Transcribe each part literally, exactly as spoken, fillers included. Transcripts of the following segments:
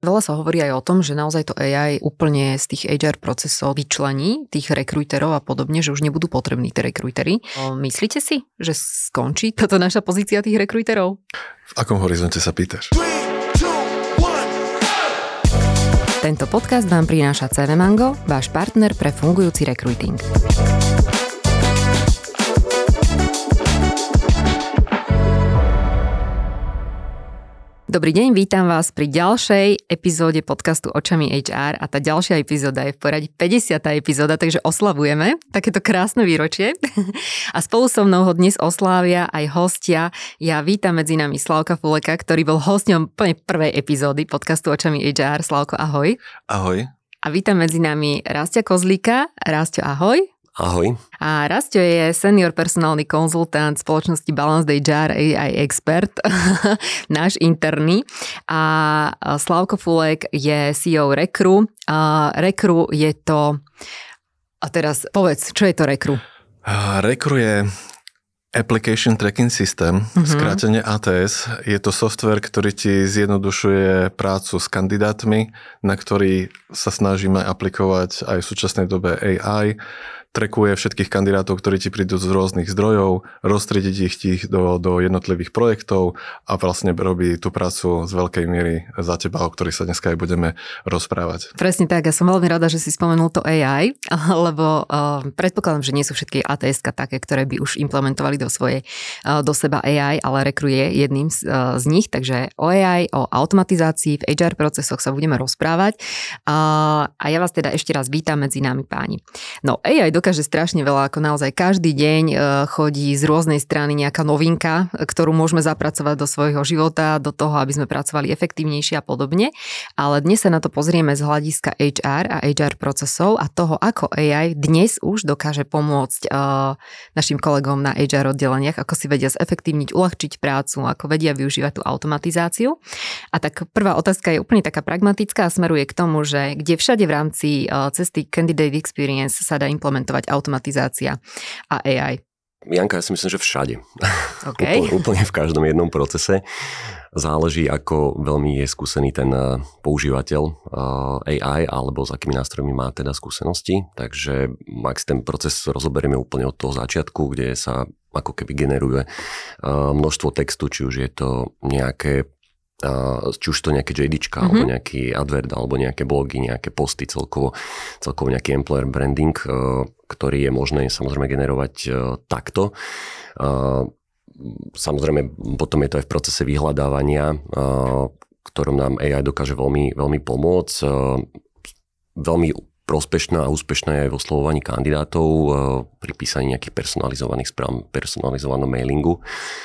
Veľa sa hovorí aj o tom, že naozaj to á í úplne z tých há er procesov vyčlení tých rekrúterov a podobne, že už nebudú potrební tie rekrútery. Myslíte si, že skončí táto naša pozícia tých rekrúterov? V akom horizonte sa pýtaš? Tento podcast vám prináša cé vé Mango, váš partner pre fungujúci rekruting. Dobrý deň, vítam vás pri ďalšej epizóde podcastu Očami há er a tá ďalšia epizóda je v poradí päťdesiata epizóda, takže oslavujeme takéto krásne výročie a spolu so mnou ho dnes oslávia aj hostia. Ja vítam medzi nami Slavka Fuleka, ktorý bol hosťom plne prvej epizódy podcastu Očami há er. Slavko, ahoj. Ahoj. A vítam medzi nami Rastia Kozlíka. Rasťo, ahoj. Ahoj. A Rasťo je senior personálny konzultant spoločnosti Balanced há er á í expert, náš interný. A Slavko Fulek je sí í ó Rekru. A Rekru je to... A teraz povedz, čo je to Rekru? Rekru je Application Tracking System, uh-huh. skrátene á té es. Je to software, ktorý ti zjednodušuje prácu s kandidátmi, na ktorý sa snažíme aplikovať aj v súčasnej dobe á í. Trackuje všetkých kandidátov, ktorí ti prídu z rôznych zdrojov, roztriediť ich, ich do, do jednotlivých projektov a vlastne robí tú prácu z veľkej miery za teba, o ktorých sa dneska aj budeme rozprávať. Presne tak, ja som veľmi rada, že si spomenul to á í, lebo uh, predpokladám, že nie sú všetky á té eska také, ktoré by už implementovali do svojej, uh, do seba á í, ale Rekru je jedným z, uh, z nich, takže o á í, o automatizácii v há er procesoch sa budeme rozprávať uh, a ja vás teda ešte raz vítam medzi nami, páni. No á í dokáže strašne veľa, ako naozaj každý deň chodí z rôznej strany nejaká novinka, ktorú môžeme zapracovať do svojho života, do toho, aby sme pracovali efektívnejšie a podobne. Ale dnes sa na to pozrieme z hľadiska há er a há er procesov a toho, ako á í dnes už dokáže pomôcť uh, našim kolegom na há er oddeleniach, ako si vedia zefektívniť, uľahčiť prácu, ako vedia využívať tú automatizáciu. A tak prvá otázka je úplne taká pragmatická a smeruje k tomu, že kde všade v rámci uh, cesty Candidate Experience sa dá implementovať automatizácia a á í? Janka, ja si myslím, že všade. Okay. úplne, úplne v každom jednom procese. Záleží, ako veľmi je skúsený ten používateľ á í, alebo s akými nástrojmi má teda skúsenosti. Takže ak si ten proces rozoberieme úplne od toho začiatku, kde sa ako keby generuje množstvo textu, či už je to nejaké Uh, či už to nejaké JDčka, mm-hmm. alebo nejaký advert, alebo nejaké blogy, nejaké posty, celkovo, celkovo nejaký employer branding, uh, ktorý je možné samozrejme generovať uh, takto. Uh, samozrejme, potom je to aj v procese vyhľadávania, uh, ktorom nám á í dokáže veľmi, veľmi pomôcť. Uh, veľmi prospešná a úspešná je aj v oslovovaní kandidátov, uh, pri písaní nejakých personalizovaných správ, personalizovanom mailingu.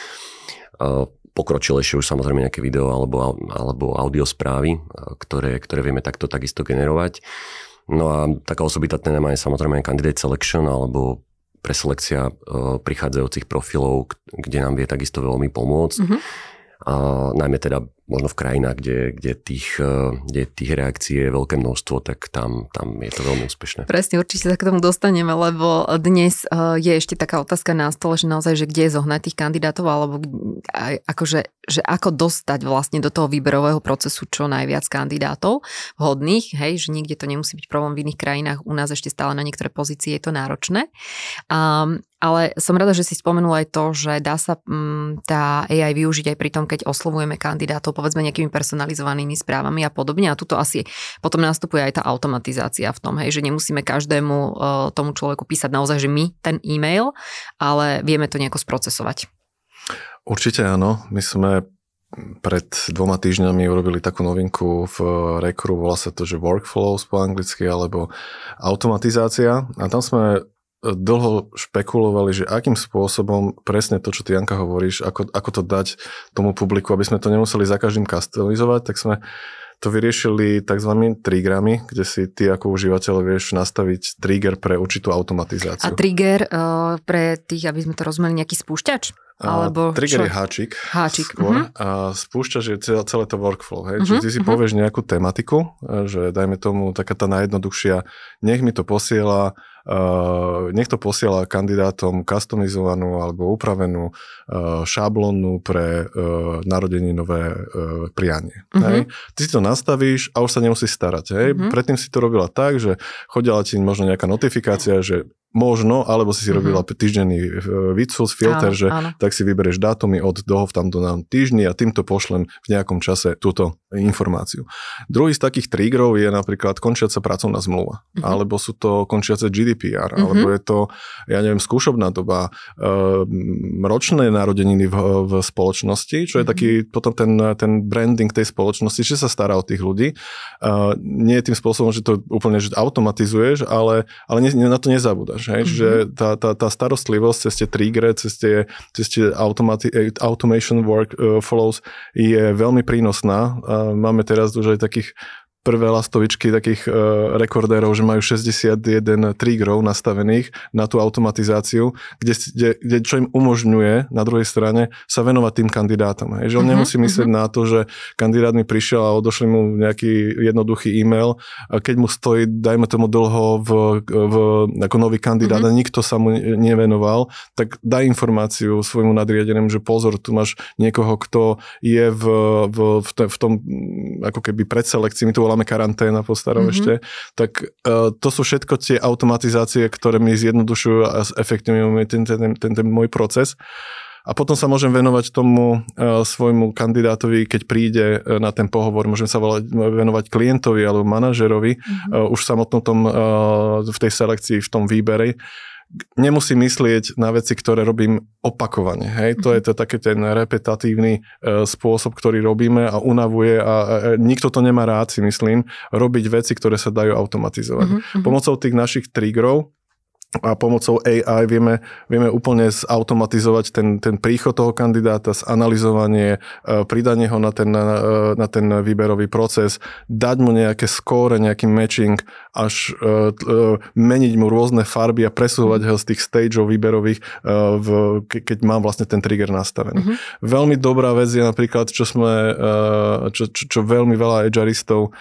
Uh, Pokročilejšie už samozrejme nejaké video alebo, alebo audio správy, ktoré, ktoré vieme takto takisto generovať. No a taká osobitá téma je samozrejme candidate selection alebo preselekcia uh, prichádzajúcich profilov, kde nám vie takisto veľmi pomôcť. Mm-hmm. A najmä teda možno v krajinách, kde, kde, tých, kde tých reakcií je veľké množstvo, tak tam, tam je to veľmi úspešné. Presne, určite sa k tomu dostaneme, lebo dnes je ešte taká otázka na stole, že naozaj, že kde je zohnať tých kandidátov, alebo akože, že ako dostať vlastne do toho výberového procesu čo najviac kandidátov vhodných, hej, že niekde to nemusí byť problém, v iných krajinách, u nás ešte stále na niektoré pozície je to náročné. Um, ale som rada, že si spomenula aj to, že dá sa um, tá á í využiť aj pri tom, keď oslovujeme kandidátov, povedzme nejakými personalizovanými správami a podobne. A tuto asi potom nastupuje aj tá automatizácia v tom, hej, že nemusíme každému uh, tomu človeku písať naozaj, že my ten e-mail, ale vieme to nejako sprocesovať. Určite áno. My sme pred dvoma týždňami urobili takú novinku v Rekru, volá sa to, že workflows po anglicky, alebo automatizácia. A tam sme dlho špekulovali, že akým spôsobom presne to, čo ty, Janka, hovoríš, ako, ako to dať tomu publiku, aby sme to nemuseli za každým customizovať, tak sme to vyriešili takzvanými triggerami, kde si ty ako užívateľ vieš nastaviť trigger pre určitú automatizáciu. A trigger uh, pre tých, aby sme to rozumeli, nejaký spúšťač? Alebo trigger čo? je háčik. Háčik. Skôr. Uh-huh. A spúšťač je celé, celé to workflow. Hej? Uh-huh. Čiže ty si uh-huh. povieš nejakú tematiku, že dajme tomu taká tá najjednoduchšia, nech mi to posiela niekto posiela kandidátom customizovanú alebo upravenú šablónu pre narodeninové prianie. Uh-huh. Hej. Ty si to nastavíš a už sa nemusíš starať. Hej. Uh-huh. Predtým si to robila tak, že chodila ti možno nejaká notifikácia, že možno, alebo si si robila uh-huh. týždenný výcud, filter, áno, že áno. tak si vyberieš dátumy od toho v tamto nám týždni a týmto pošlem v nejakom čase túto informáciu. Druhý z takých triggerov je napríklad končiaca pracovná zmluva, uh-huh. alebo sú to končiace G D P R, uh-huh. alebo je to, ja neviem, skúšobná doba, uh, ročné narodeniny v, v spoločnosti, čo je uh-huh. taký potom ten, ten branding tej spoločnosti, že sa stará o tých ľudí. Uh, nie je tým spôsobom, že to úplne že automatizuješ, ale, ale ne, na to nezabúdaš. Hej, mm-hmm. že tá, tá, tá starostlivosť cez tie triggery, cez tie, cez tie automati- automation workflows je veľmi prínosná. Máme teraz už aj takých prvé lastovičky takých uh, rekordérov, že majú šesťdesiatjeden triggerov nastavených na tú automatizáciu, kde, kde, kde čo im umožňuje na druhej strane sa venovať tým kandidátom. Hej. Že on uh-huh, nemusí myslieť uh-huh. na to, že kandidát mi prišiel a odošli mu nejaký jednoduchý e-mail, a keď mu stojí, dajme tomu dlho v, v, ako nový kandidát uh-huh. a nikto sa mu nevenoval, tak daj informáciu svojmu nadriadenému, že pozor, tu máš niekoho, kto je v, v, v, v tom ako keby predselekcii, my tu voláme karanténa po starom mm-hmm. ešte, tak uh, to sú všetko tie automatizácie, ktoré mi zjednodušujú a efektívňujú ten, ten, ten, ten, ten môj proces. A potom sa môžem venovať tomu uh, svojmu kandidátovi, keď príde uh, na ten pohovor, môžem sa volať, venovať klientovi alebo manažerovi, mm-hmm. uh, už v samotnom tom, uh, v tej selekcii, v tom výbere. Nemusím myslieť na veci, ktoré robím opakovane. Hej? To je to taký ten repetatívny e, spôsob, ktorý robíme a unavuje a, a nikto to nemá rád, si myslím, robiť veci, ktoré sa dajú automatizovať. Uh-huh. Pomocou tých našich triggerov a pomocou á í vieme, vieme úplne zautomatizovať ten, ten príchod toho kandidáta, zanalyzovanie, pridanie ho na ten, na ten výberový proces, dať mu nejaké skóre, nejaký matching, až meniť mu rôzne farby a presúvať ho z tých stageov výberových, v, keď mám vlastne ten trigger nastavený. Mm-hmm. Veľmi dobrá vec je napríklad, čo sme, čo, čo, čo veľmi veľa edgearistov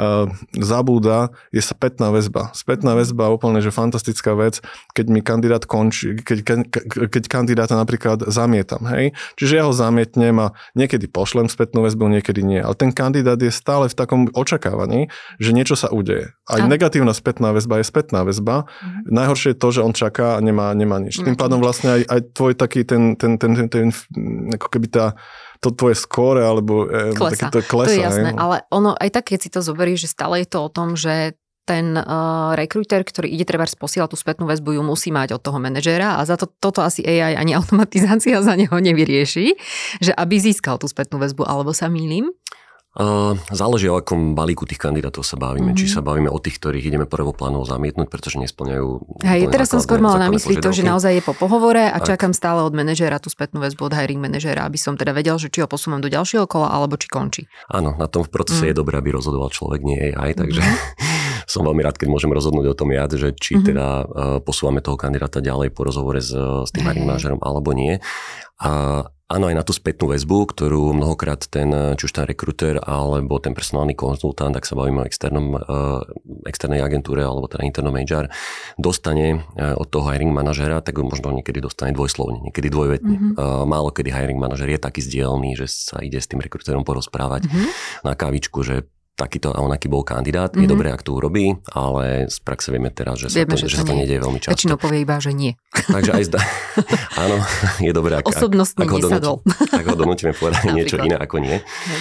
zabúda, je spätná väzba. Spätná väzba úplne, že fantastická vec, keď mi kandidát končí, keď, keď kandidáta napríklad zamietam, hej. Čiže ja ho zamietnem a niekedy pošlem spätnú väzbu, niekedy nie. Ale ten kandidát je stále v takom očakávaní, že niečo sa udeje. Aj a... negatívna spätná väzba je spätná väzba. Mm-hmm. Najhoršie je to, že on čaká a nemá, nemá nič. Tým pádom vlastne aj, aj tvoj taký ten, ten, ten, ten, ten ako keby tá to tvoje skóre, alebo klesa. To klesa. To je jasné, hej. Ale ono aj tak, keď si to zoberieš, že stále je to o tom, že ten uh, rekruter, ktorý ide trebárs posielať tú spätnú väzbu, ju musí mať od toho manažéra a za to, toto asi á í ani automatizácia za neho nevyrieši, že aby získal tú spätnú väzbu, alebo sa mýlim? Uh, záleží o akom balíku tých kandidátov sa bavíme. Mm-hmm. Či sa bavíme o tých, ktorých ideme prvoplánovo zamietnúť, pretože nesplňajú... Hej, teraz som skôr mala na mysli to, že naozaj je po pohovore a tak. Čakám stále od manažéra tú spätnú väzbu, od hiring manažéra, aby som teda vedel, že či ho posúvam do ďalšieho kola, alebo či končí. Áno, na tom v procese mm. je dobré, aby rozhodoval človek, nie á í, takže mm-hmm. som veľmi rád, keď môžem rozhodnúť o tom ja, že či mm-hmm. teda uh, posúvame toho kandidáta ďalej po rozhovore s, s tým hiring manažérom, alebo nie. A áno, aj na tú spätnú väzbu, ktorú mnohokrát ten, či už ten rekruter alebo ten personálny konzultant, ak sa bavíme o externom, externej agentúre alebo teda internom há er, dostane od toho hiring manažera, tak možno niekedy dostane dvojslovne, niekedy dvojvetne. Mm-hmm. Málo kedy hiring manažer je taký zdielný, že sa ide s tým rekruterom porozprávať mm-hmm. na kávičku, že takýto a onaký bol kandidát. Mm-hmm. Je dobré, ak to urobí, ale z praxe vieme teraz, že sa vieme, to, že že sa to nedieje veľmi často. Väčšinou povie iba, že nie. Takže aj zdá. Áno, je dobré, ak, osobnostný ak, ak, ho, ak ho donútime povedať niečo iné ako nie.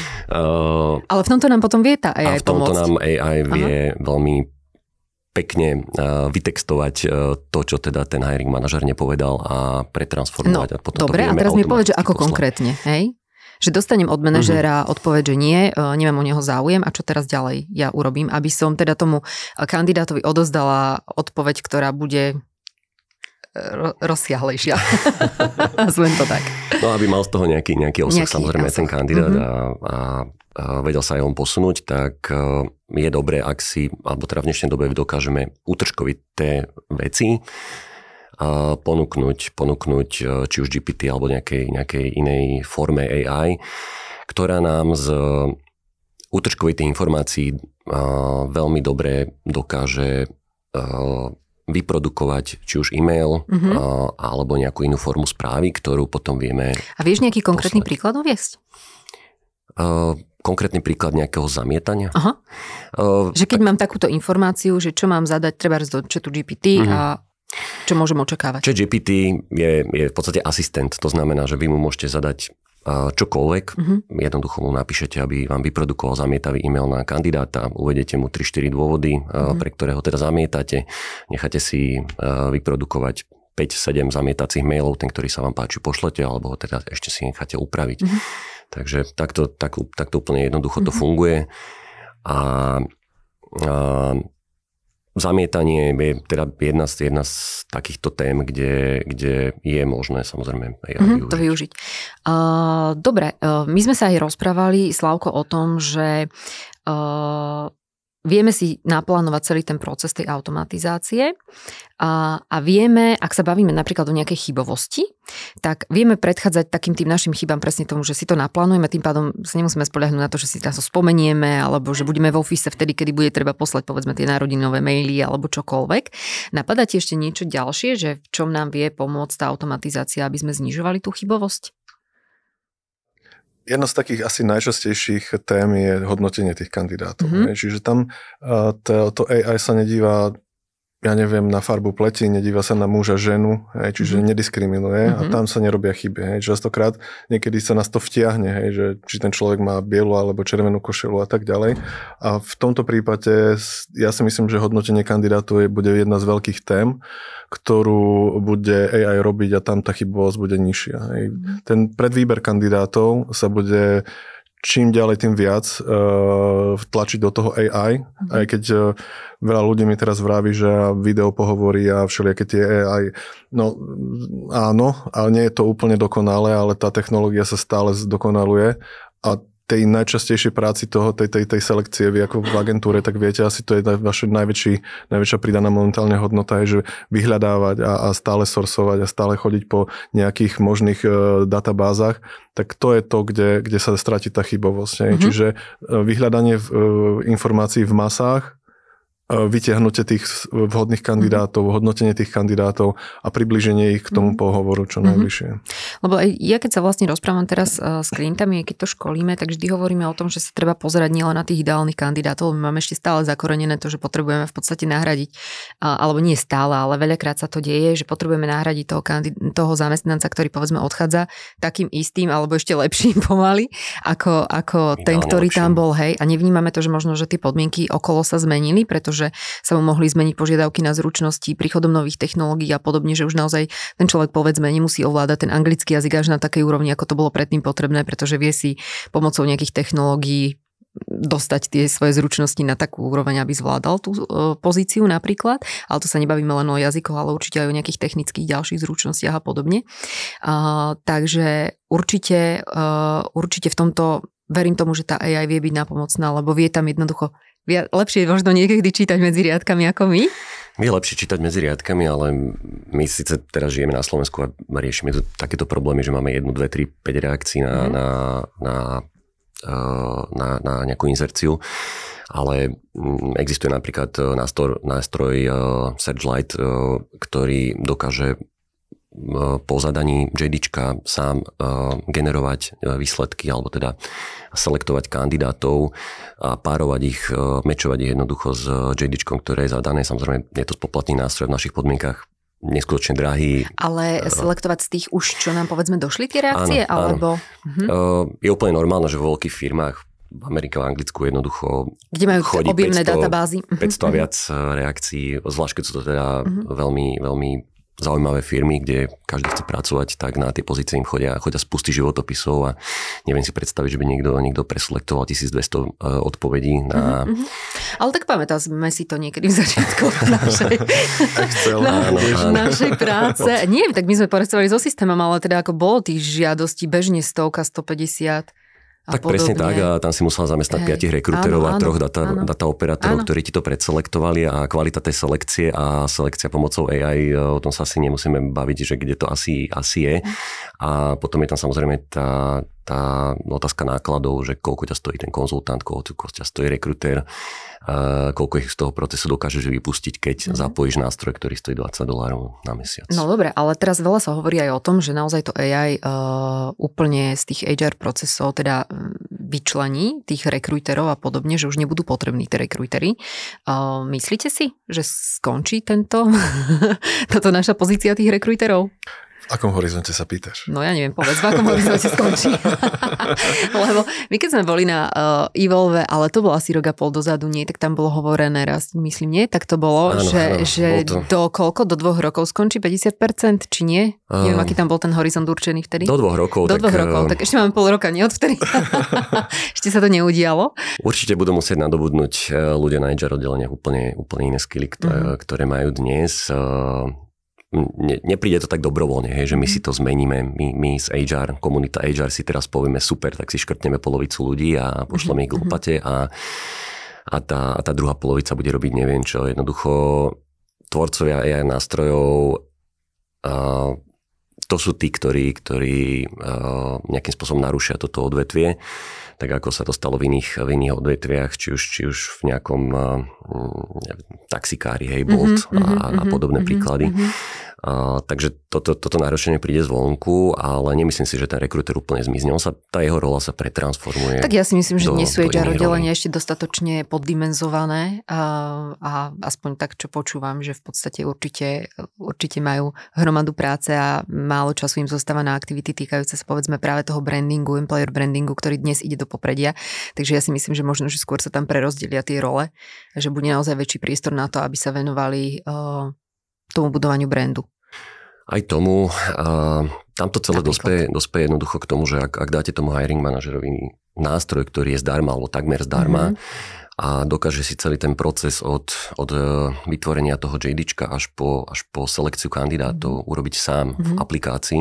Uh, ale v tomto nám potom vie tá á í pomôcť. A v tomto nám á í vie Aha. veľmi pekne uh, vytextovať uh, to, čo teda ten hiring manažer nepovedal a pretransformovať. No, a potom dobre, to a teraz mi povedz, že ako poslať. Konkrétne, hej? Že dostanem od manažéra uh-huh. odpoveď, že nie, nemám o neho záujem a čo teraz ďalej ja urobím, aby som teda tomu kandidátovi odozdala odpoveď, ktorá bude ro- rozsiahlejšia. Zvem to tak. No, aby mal z toho nejaký, nejaký osah, nejaký samozrejme osah. Ten kandidát uh-huh. a, a, a vedel sa aj on posunúť, tak je dobré, ak si, alebo teda v dnešnej dobe dokážeme útržkovité veci a ponúknuť, ponúknuť či už gé pé té alebo nejakej, nejakej inej forme á í, ktorá nám z útržkovitých informácií veľmi dobre dokáže vyprodukovať či už e-mail mm-hmm. uh, alebo nejakú inú formu správy, ktorú potom vieme... A vieš nejaký konkrétny poslať. príklad uviesť? Uh, konkrétny príklad nejakého zamietania. Aha. Uh, že keď tak... mám takúto informáciu, že čo mám zadať treba do chatu G P T mm-hmm. a čo môžem očakávať? Chat G P T je, je v podstate asistent. To znamená, že vy mu môžete zadať čokoľvek. Mm-hmm. Jednoducho mu napíšete, aby vám vyprodukoval zamietavý e-mail na kandidáta, uvedete mu tri štyri dôvody, mm-hmm. pre ktoré ho teda zamietate, necháte si vyprodukovať päť sedem zamietacích mailov, ten, ktorý sa vám páči, pošlete, alebo ho teda ešte si necháte upraviť. Mm-hmm. Takže takto, tak, takto úplne jednoducho mm-hmm. to funguje. A, a zamietanie je teda jedna z, jedna z takýchto tém, kde, kde je možné samozrejme aj mm-hmm, využiť. to využiť. Uh, dobre, uh, my sme sa aj rozprávali, Slavko, o tom, že uh, vieme si naplánovať celý ten proces tej automatizácie a, a vieme, ak sa bavíme napríklad o nejakej chybovosti, tak vieme predchádzať takým tým našim chybám presne tomu, že si to naplánujeme, tým pádom sa nemusíme spoľahnúť na to, že si to spomenieme, alebo že budeme v office vtedy, kedy bude treba poslať povedzme tie narodinové maily alebo čokoľvek. Napadá ti ešte niečo ďalšie, že v čom nám vie pomôcť tá automatizácia, aby sme znižovali tú chybovosť? Jedna z takých asi najčastejších tém je hodnotenie tých kandidátov. Mm-hmm. Čiže tam uh, to, to á í sa nedíva, ja neviem, na farbu pleti, nedíva sa na muža, ženu, hej, čiže mm-hmm. nediskriminuje mm-hmm. a tam sa nerobia chyby. Hej. Častokrát niekedy sa nás to vtiahne, hej, že či ten človek má bielu alebo červenú košelu a tak ďalej. A v tomto prípade ja si myslím, že hodnotenie kandidátov bude jedna z veľkých tém, ktorú bude á í robiť a tam tá chybovosť bude nižšia. Hej. Mm-hmm. Ten predvýber kandidátov sa bude čím ďalej, tým viac uh, tlačiť do toho á í. Mm-hmm. Aj keď uh, veľa ľudí mi teraz vraví, že video pohovorí a všelijaké tie á í. No áno, ale nie je to úplne dokonalé, ale tá technológia sa stále zdokonaluje a tej najčastejšej práci toho, tej, tej, tej selekcie, vy ako v agentúre, tak viete, asi to je vaša najväčší, najväčšia pridaná momentálne hodnota, je, že vyhľadávať a, a stále sourcovať a stále chodiť po nejakých možných uh, databázach, tak to je to, kde, kde sa stratí tá chybovosť. Mm-hmm. Čiže uh, vyhľadanie uh, informácií v masách, vytiahnutie tých vhodných kandidátov, hodnotenie tých kandidátov a priblíženie ich k tomu pohovoru čo najbližšie. Lebo aj ja keď sa vlastne rozprávam teraz s klientami, keď to školíme, tak vždy hovoríme o tom, že sa treba pozerať nielen na tých ideálnych kandidátov, my máme ešte stále zakorenené to, že potrebujeme v podstate nahradiť, alebo nie stále, ale veľakrát sa to deje, že potrebujeme nahradiť toho, kandid- toho zamestnanca, ktorý povedzme odchádza takým istým alebo ešte lepším pomaly, ako, ako ten, ktorý lepším. Tam bol, hej, a nevnímame to, že možno, že tie podmienky okolo sa zmenili, pretože že sa mu mohli zmeniť požiadavky na zručnosti príchodom nových technológií a podobne, že už naozaj ten človek povedzme nemusí ovládať ten anglický jazyk až na takej úrovni, ako to bolo predtým potrebné, pretože vie si pomocou nejakých technológií dostať tie svoje zručnosti na takú úroveň, aby zvládal tú e, pozíciu napríklad, ale to sa nebavíme len o jazykoch, ale určite aj o nejakých technických ďalších zručnostiach a podobne. A, takže určite, e, určite v tomto verím tomu, že tá á í vie byť nápomocná, lebo vie tam jednoducho lepšie možno niekedy čítať medzi riadkami ako my? Je lepšie čítať medzi riadkami, ale my síce teraz žijeme na Slovensku a riešime tu takéto problémy, že máme jednu, dve, tri, päť reakcií na, mm. na, na, na, na nejakú inzerciu, ale existuje napríklad nástroj, nástroj Searchlight, ktorý dokáže po zadaní JDčka sám uh, generovať výsledky alebo teda selektovať kandidátov a párovať ich, uh, mečovať ich jednoducho s JDčkom, ktoré je zadané. Samozrejme, je to spoplatný nástroj v našich podmienkach neskutočne drahý. Ale selektovať z tých už, čo nám povedzme došli tie reakcie? Áno, alebo... áno. Mhm. Uh, je úplne normálne, že vo veľkých firmách v Amerike, v Anglicku jednoducho kde majú chodí objemné päťsto, databázy. päťsto a viac reakcií, zvlášť keď sú to teda uh-huh. veľmi, veľmi zaujímavé firmy, kde každý chce pracovať, tak na tie pozície im chodia, chodia spusty životopisov a neviem si predstaviť, že by niekto, niekto preselektoval tisícdvesto odpovedí na... Uh-huh. Ale tak pamätáme si to niekedy v začiatku našej, na, áno, áno. našej práce. Nie, tak my sme pracovali so systémom, ale teda ako bolo tých žiadostí bežne stovka, stopäťdesiat. Tak podobne. Presne tak a tam si musela zamestnať Hej. piatich rekrúterov a troch data, data operátorov, áno. ktorí ti to predselektovali a kvalita tej selekcie a selekcia pomocou á í, o tom sa asi nemusíme baviť, že kde to asi, asi je. A potom je tam samozrejme tá, tá otázka nákladov, že koľko ťa stojí ten konzultant, koľko ťa stojí rekrutér. koľko ich z toho procesu dokážeš vypustiť, keď mm-hmm. zapojíš nástroj, ktorý stojí dvadsať dolárov na mesiac. No dobre, ale teraz veľa sa hovorí aj o tom, že naozaj to á í uh, úplne z tých há er procesov teda vyčlení tých rekrúterov a podobne, že už nebudú potrební tie rekrútery. Uh, myslíte si, že skončí tento toto naša pozícia tých rekrúterov? V akom horizonte sa pýtaš? No ja neviem, povedz, v akom horizonte skončí. Lebo my keď sme boli na uh, Evolve, ale to bolo asi rok a pol dozadu, nie, tak tam bolo hovorené raz, myslím, nie, tak to bolo, áno, že, áno, že to... do koľko, do dvoch rokov skončí päťdesiat percent, či nie? Um, neviem, aký tam bol ten horizont určený vtedy. Do dvoch rokov. Do tak, dvoch rokov, tak ešte máme pol roka, nie odvtedy. Ešte sa to neudialo. Určite budú musieť nadobudnúť ľudia na há er oddeleniach úplne, úplne iné skily, ktoré, mm-hmm. ktoré majú dnes. Ne, nepríde to tak dobrovoľne, hej, že my si to zmeníme, my, my z há er, komunita há er si teraz povieme super, tak si škrtneme polovicu ľudí a pošleme ich k lopate a, a, tá, a tá druhá polovica bude robiť neviem čo. Jednoducho tvorcovia á er nástrojov a, to sú tí, ktorí, ktorí a, nejakým spôsobom narušia toto odvetvie, tak ako sa to stalo v iných, v iných odvetviach, či už, či už v nejakom uh, taxikári, hej, Bolt mm-hmm, a, a podobné mm-hmm, príklady. Mm-hmm. Uh, takže toto, toto náročenie príde zvonku, ale nemyslím si, že ten rekrúter úplne zmizne. On sa, tá jeho rola sa pretransformuje. Tak ja si myslím, že nie sú há er oddelenia ešte dostatočne poddimenzované a, a aspoň tak, čo počúvam, že v podstate určite, určite majú hromadu práce a málo času im zostáva na aktivity týkajúce sa povedzme práve toho brandingu, employer brandingu, ktorý dnes ide do popredia. Takže ja si myslím, že možno, že skôr sa tam prerozdelia tie role, že bude naozaj väčší priestor na to, aby sa venovali uh, tomu budovaniu brandu. Aj tomu, uh, tamto celé dospeje, dospeje jednoducho k tomu, že ak, ak dáte tomu hiring manažerovi nástroj, ktorý je zdarma, alebo takmer zdarma, mm-hmm. a dokáže si celý ten proces od, od vytvorenia toho JDčka až po, až po selekciu kandidátov mm-hmm. urobiť sám mm-hmm. v aplikácii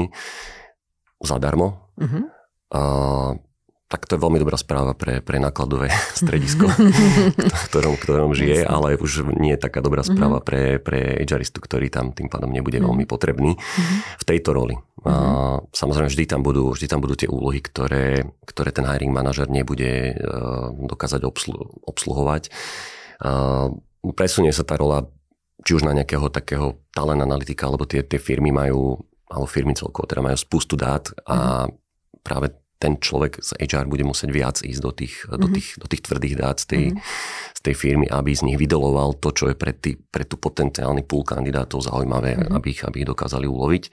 zadarmo, mm-hmm. uh, tak to je veľmi dobrá správa pre, pre nákladové stredisko, v ktorom, ktorom žije, ale už nie je taká dobrá správa pre, pre há eristu, ktorý tam tým pádom nebude veľmi potrebný v tejto roli. A samozrejme, vždy tam budú, vždy tam budú tie úlohy, ktoré, ktoré ten hiring manažer nebude dokázať obslu, obsluhovať. A presunie sa tá rola či už na nejakého takého talent analytika, alebo tie, tie firmy majú, alebo firmy celkovo, teda majú spustu dát a práve ten človek z há er bude musieť viac ísť do tých, mm-hmm. do tých, do tých tvrdých dát z tej, mm-hmm. z tej firmy, aby z nich vydoloval to, čo je pre, tý, pre tú potenciálny pool kandidátov zaujímavé, mm-hmm. aby, ich, aby ich dokázali uloviť.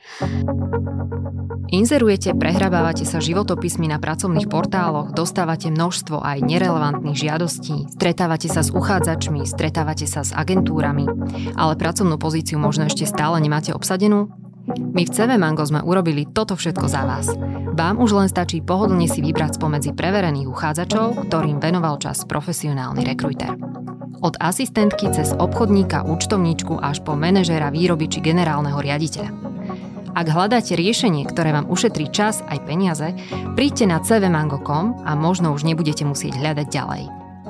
Inzerujete, prehrabávate sa životopismi na pracovných portáloch, dostávate množstvo aj nerelevantných žiadostí, stretávate sa s uchádzačmi, stretávate sa s agentúrami, ale pracovnú pozíciu možno ešte stále nemáte obsadenú? My v cé vé Mango sme urobili toto všetko za vás. Vám už len stačí pohodlne si vybrať spomedzi preverených uchádzačov, ktorým venoval čas profesionálny rekrúter. Od asistentky cez obchodníka, účtovníčku až po manažéra výroby či generálneho riaditeľa. Ak hľadáte riešenie, ktoré vám ušetrí čas aj peniaze, príďte na c v mango bodka com a možno už nebudete musieť hľadať ďalej.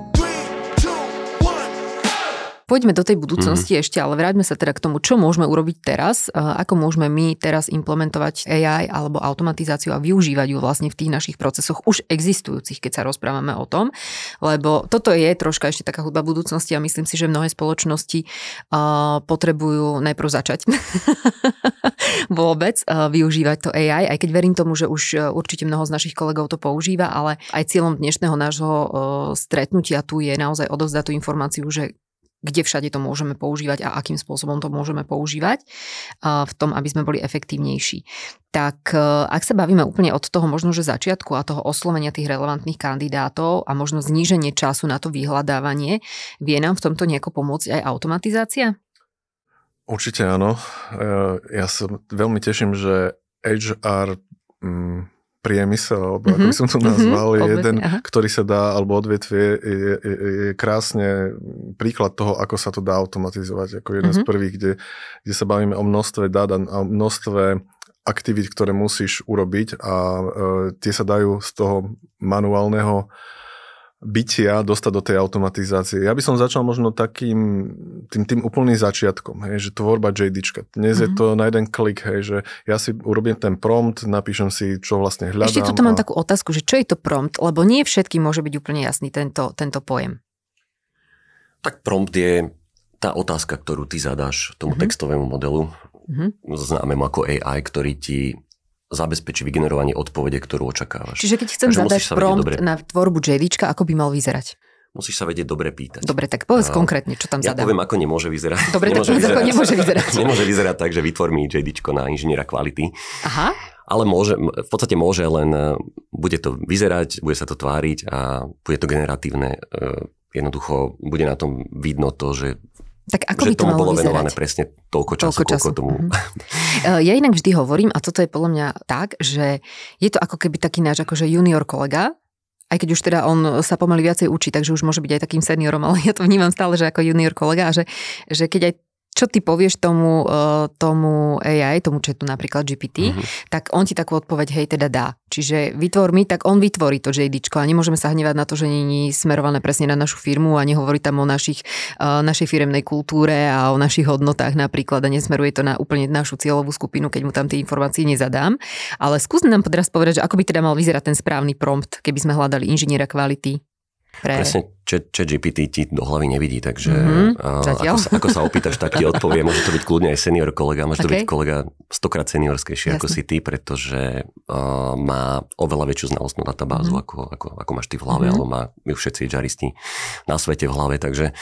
Poďme do tej budúcnosti mm. ešte, ale vráťme sa teda k tomu, čo môžeme urobiť teraz, ako môžeme my teraz implementovať á í alebo automatizáciu a využívať ju vlastne v tých našich procesoch už existujúcich, keď sa rozprávame o tom, lebo toto je troška ešte taká hudba budúcnosti a myslím si, že mnohé spoločnosti uh, potrebujú najprv začať vôbec uh, využívať to á í, aj keď verím tomu, že už určite mnoho z našich kolegov to používa, ale aj cieľom dnešného nášho uh, stretnutia tu je naozaj odovzdať tú informáciu, že kde všade to môžeme používať a akým spôsobom to môžeme používať v tom, aby sme boli efektívnejší. Tak ak sa bavíme úplne od toho možno, že začiatku a toho oslovenia tých relevantných kandidátov a možno zníženie času na to vyhľadávanie, vie nám v tomto nejako pomôcť aj automatizácia? Určite áno. Ja sa veľmi teším, že há er priemysel, alebo mm-hmm. ako by som to nazval, mm-hmm. je jeden, aha. ktorý sa dá, alebo odvetvie je, je, je krásne príklad toho, ako sa to dá automatizovať. Ako jeden mm-hmm. z prvých, kde, kde sa bavíme o množstve dát a o množstve aktivít, ktoré musíš urobiť a e, tie sa dajú z toho manuálneho bytia dostať do tej automatizácie. Ja by som začal možno takým tým, tým úplným začiatkom, hej, že tvorba JDčka. Dnes mm-hmm. je to na jeden klik, hej, že ja si urobím ten prompt, napíšem si, čo vlastne hľadám. Ešte tu mám a... takú otázku, že čo je to prompt, lebo nie všetkým môže byť úplne jasný tento, tento pojem. Tak prompt je tá otázka, ktorú ty zadáš tomu uh-huh. textovému modelu, uh-huh. známemu ako á í, ktorý ti zabezpečí vygenerovanie odpovede, ktorú očakávaš. Čiže keď chcem Takže zadať prompt dobre... na tvorbu JDčka, ako by mal vyzerať? Musíš sa vedieť dobre pýtať. Dobre, tak povedz uh, konkrétne, čo tam ja zadám. Ja poviem, ako nemôže vyzerať. Dobre, tak povedz, ako nemôže vyzerať. Nemôže vyzerať tak, že vytvor mi JDčko na inžiniera kvality. Aha. Ale môže, v podstate môže, len bude to vyzerať, bude sa to tváriť a bude to generatívne. Jednoducho bude na tom vidno to, že tak ako že by to tomu malo bolo vyzerať? venované presne toľko času, toľko času. koľko tomu... Uh-huh. Ja inak vždy hovorím, a toto je podľa mňa tak, že je to ako keby taký náš akože junior kolega, aj keď už teda on sa pomaly viacej učí, takže už môže byť aj takým seniorom, ale ja to vnímam stále, že ako junior kolega, a že, že keď aj čo ty povieš tomu, tomu á í, tomu chatu napríklad gé pé té, mm-hmm. tak on ti takú odpoveď hej teda dá. Čiže vytvor mi, tak on vytvorí to JDčko a nemôžeme sa hnevať na to, že nie je smerované presne na našu firmu a nehovorí tam o našich, našej firemnej kultúre a o našich hodnotách napríklad a nesmeruje to na úplne našu cieľovú skupinu, keď mu tam tie informácie nezadám. Ale skús nám teraz povedať, že ako by teda mal vyzerať ten správny prompt, keby sme hľadali inžiniera kvality. Pre... Presne, ChatGPT ti do hlavy nevidí, takže mm-hmm, ako, sa, ako sa opýtaš, tak ti odpovie. Môže to byť kľudne aj senior kolega, môže okay. to byť kolega stokrát seniorskejší ako si ty, pretože uh, má oveľa väčšiu znalostnú databázu, mm-hmm. ako, ako, ako máš ty v hlave, mm-hmm. alebo má ju všetci jaristi na svete v hlave, takže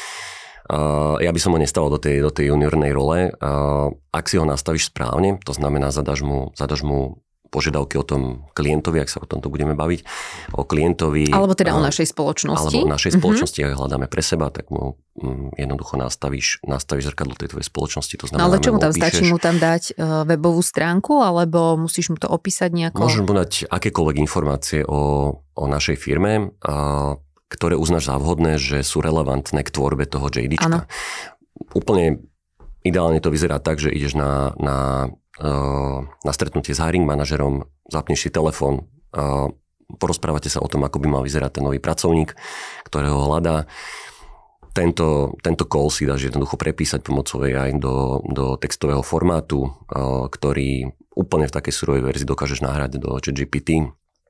uh, ja by som ho nestával do tej, do tej juniornej role. Uh, ak si ho nastavíš správne, to znamená, zadaš mu, zadaš mu požiadavky o tom klientovi, ak sa o tomto budeme baviť, o klientovi. Alebo teda o našej spoločnosti. Alebo o našej spoločnosti, mm-hmm. ak hľadáme pre seba, tak mu mm, jednoducho nastavíš, nastavíš zrkadlo tej tvojej spoločnosti. To znamená, no ale čo mu tam opíšeš, stačí mu tam dať uh, webovú stránku, alebo musíš mu to opísať nejako? Môžeš mu dať akékoľvek informácie o, o našej firme, uh, ktoré uznáš za vhodné, že sú relevantné k tvorbe toho JDčka. Ano. Úplne ideálne to vyzerá tak, že ideš na, na na stretnutie s hiring manažerom, zapneš si telefón, porozprávate sa o tom, ako by mal vyzerať ten nový pracovník, ktorého hľadá. Tento, tento call si dáš jednoducho prepísať pomocou á í do, do textového formátu, ktorý úplne v takej surovej verzii dokážeš nahrať do ChatGPT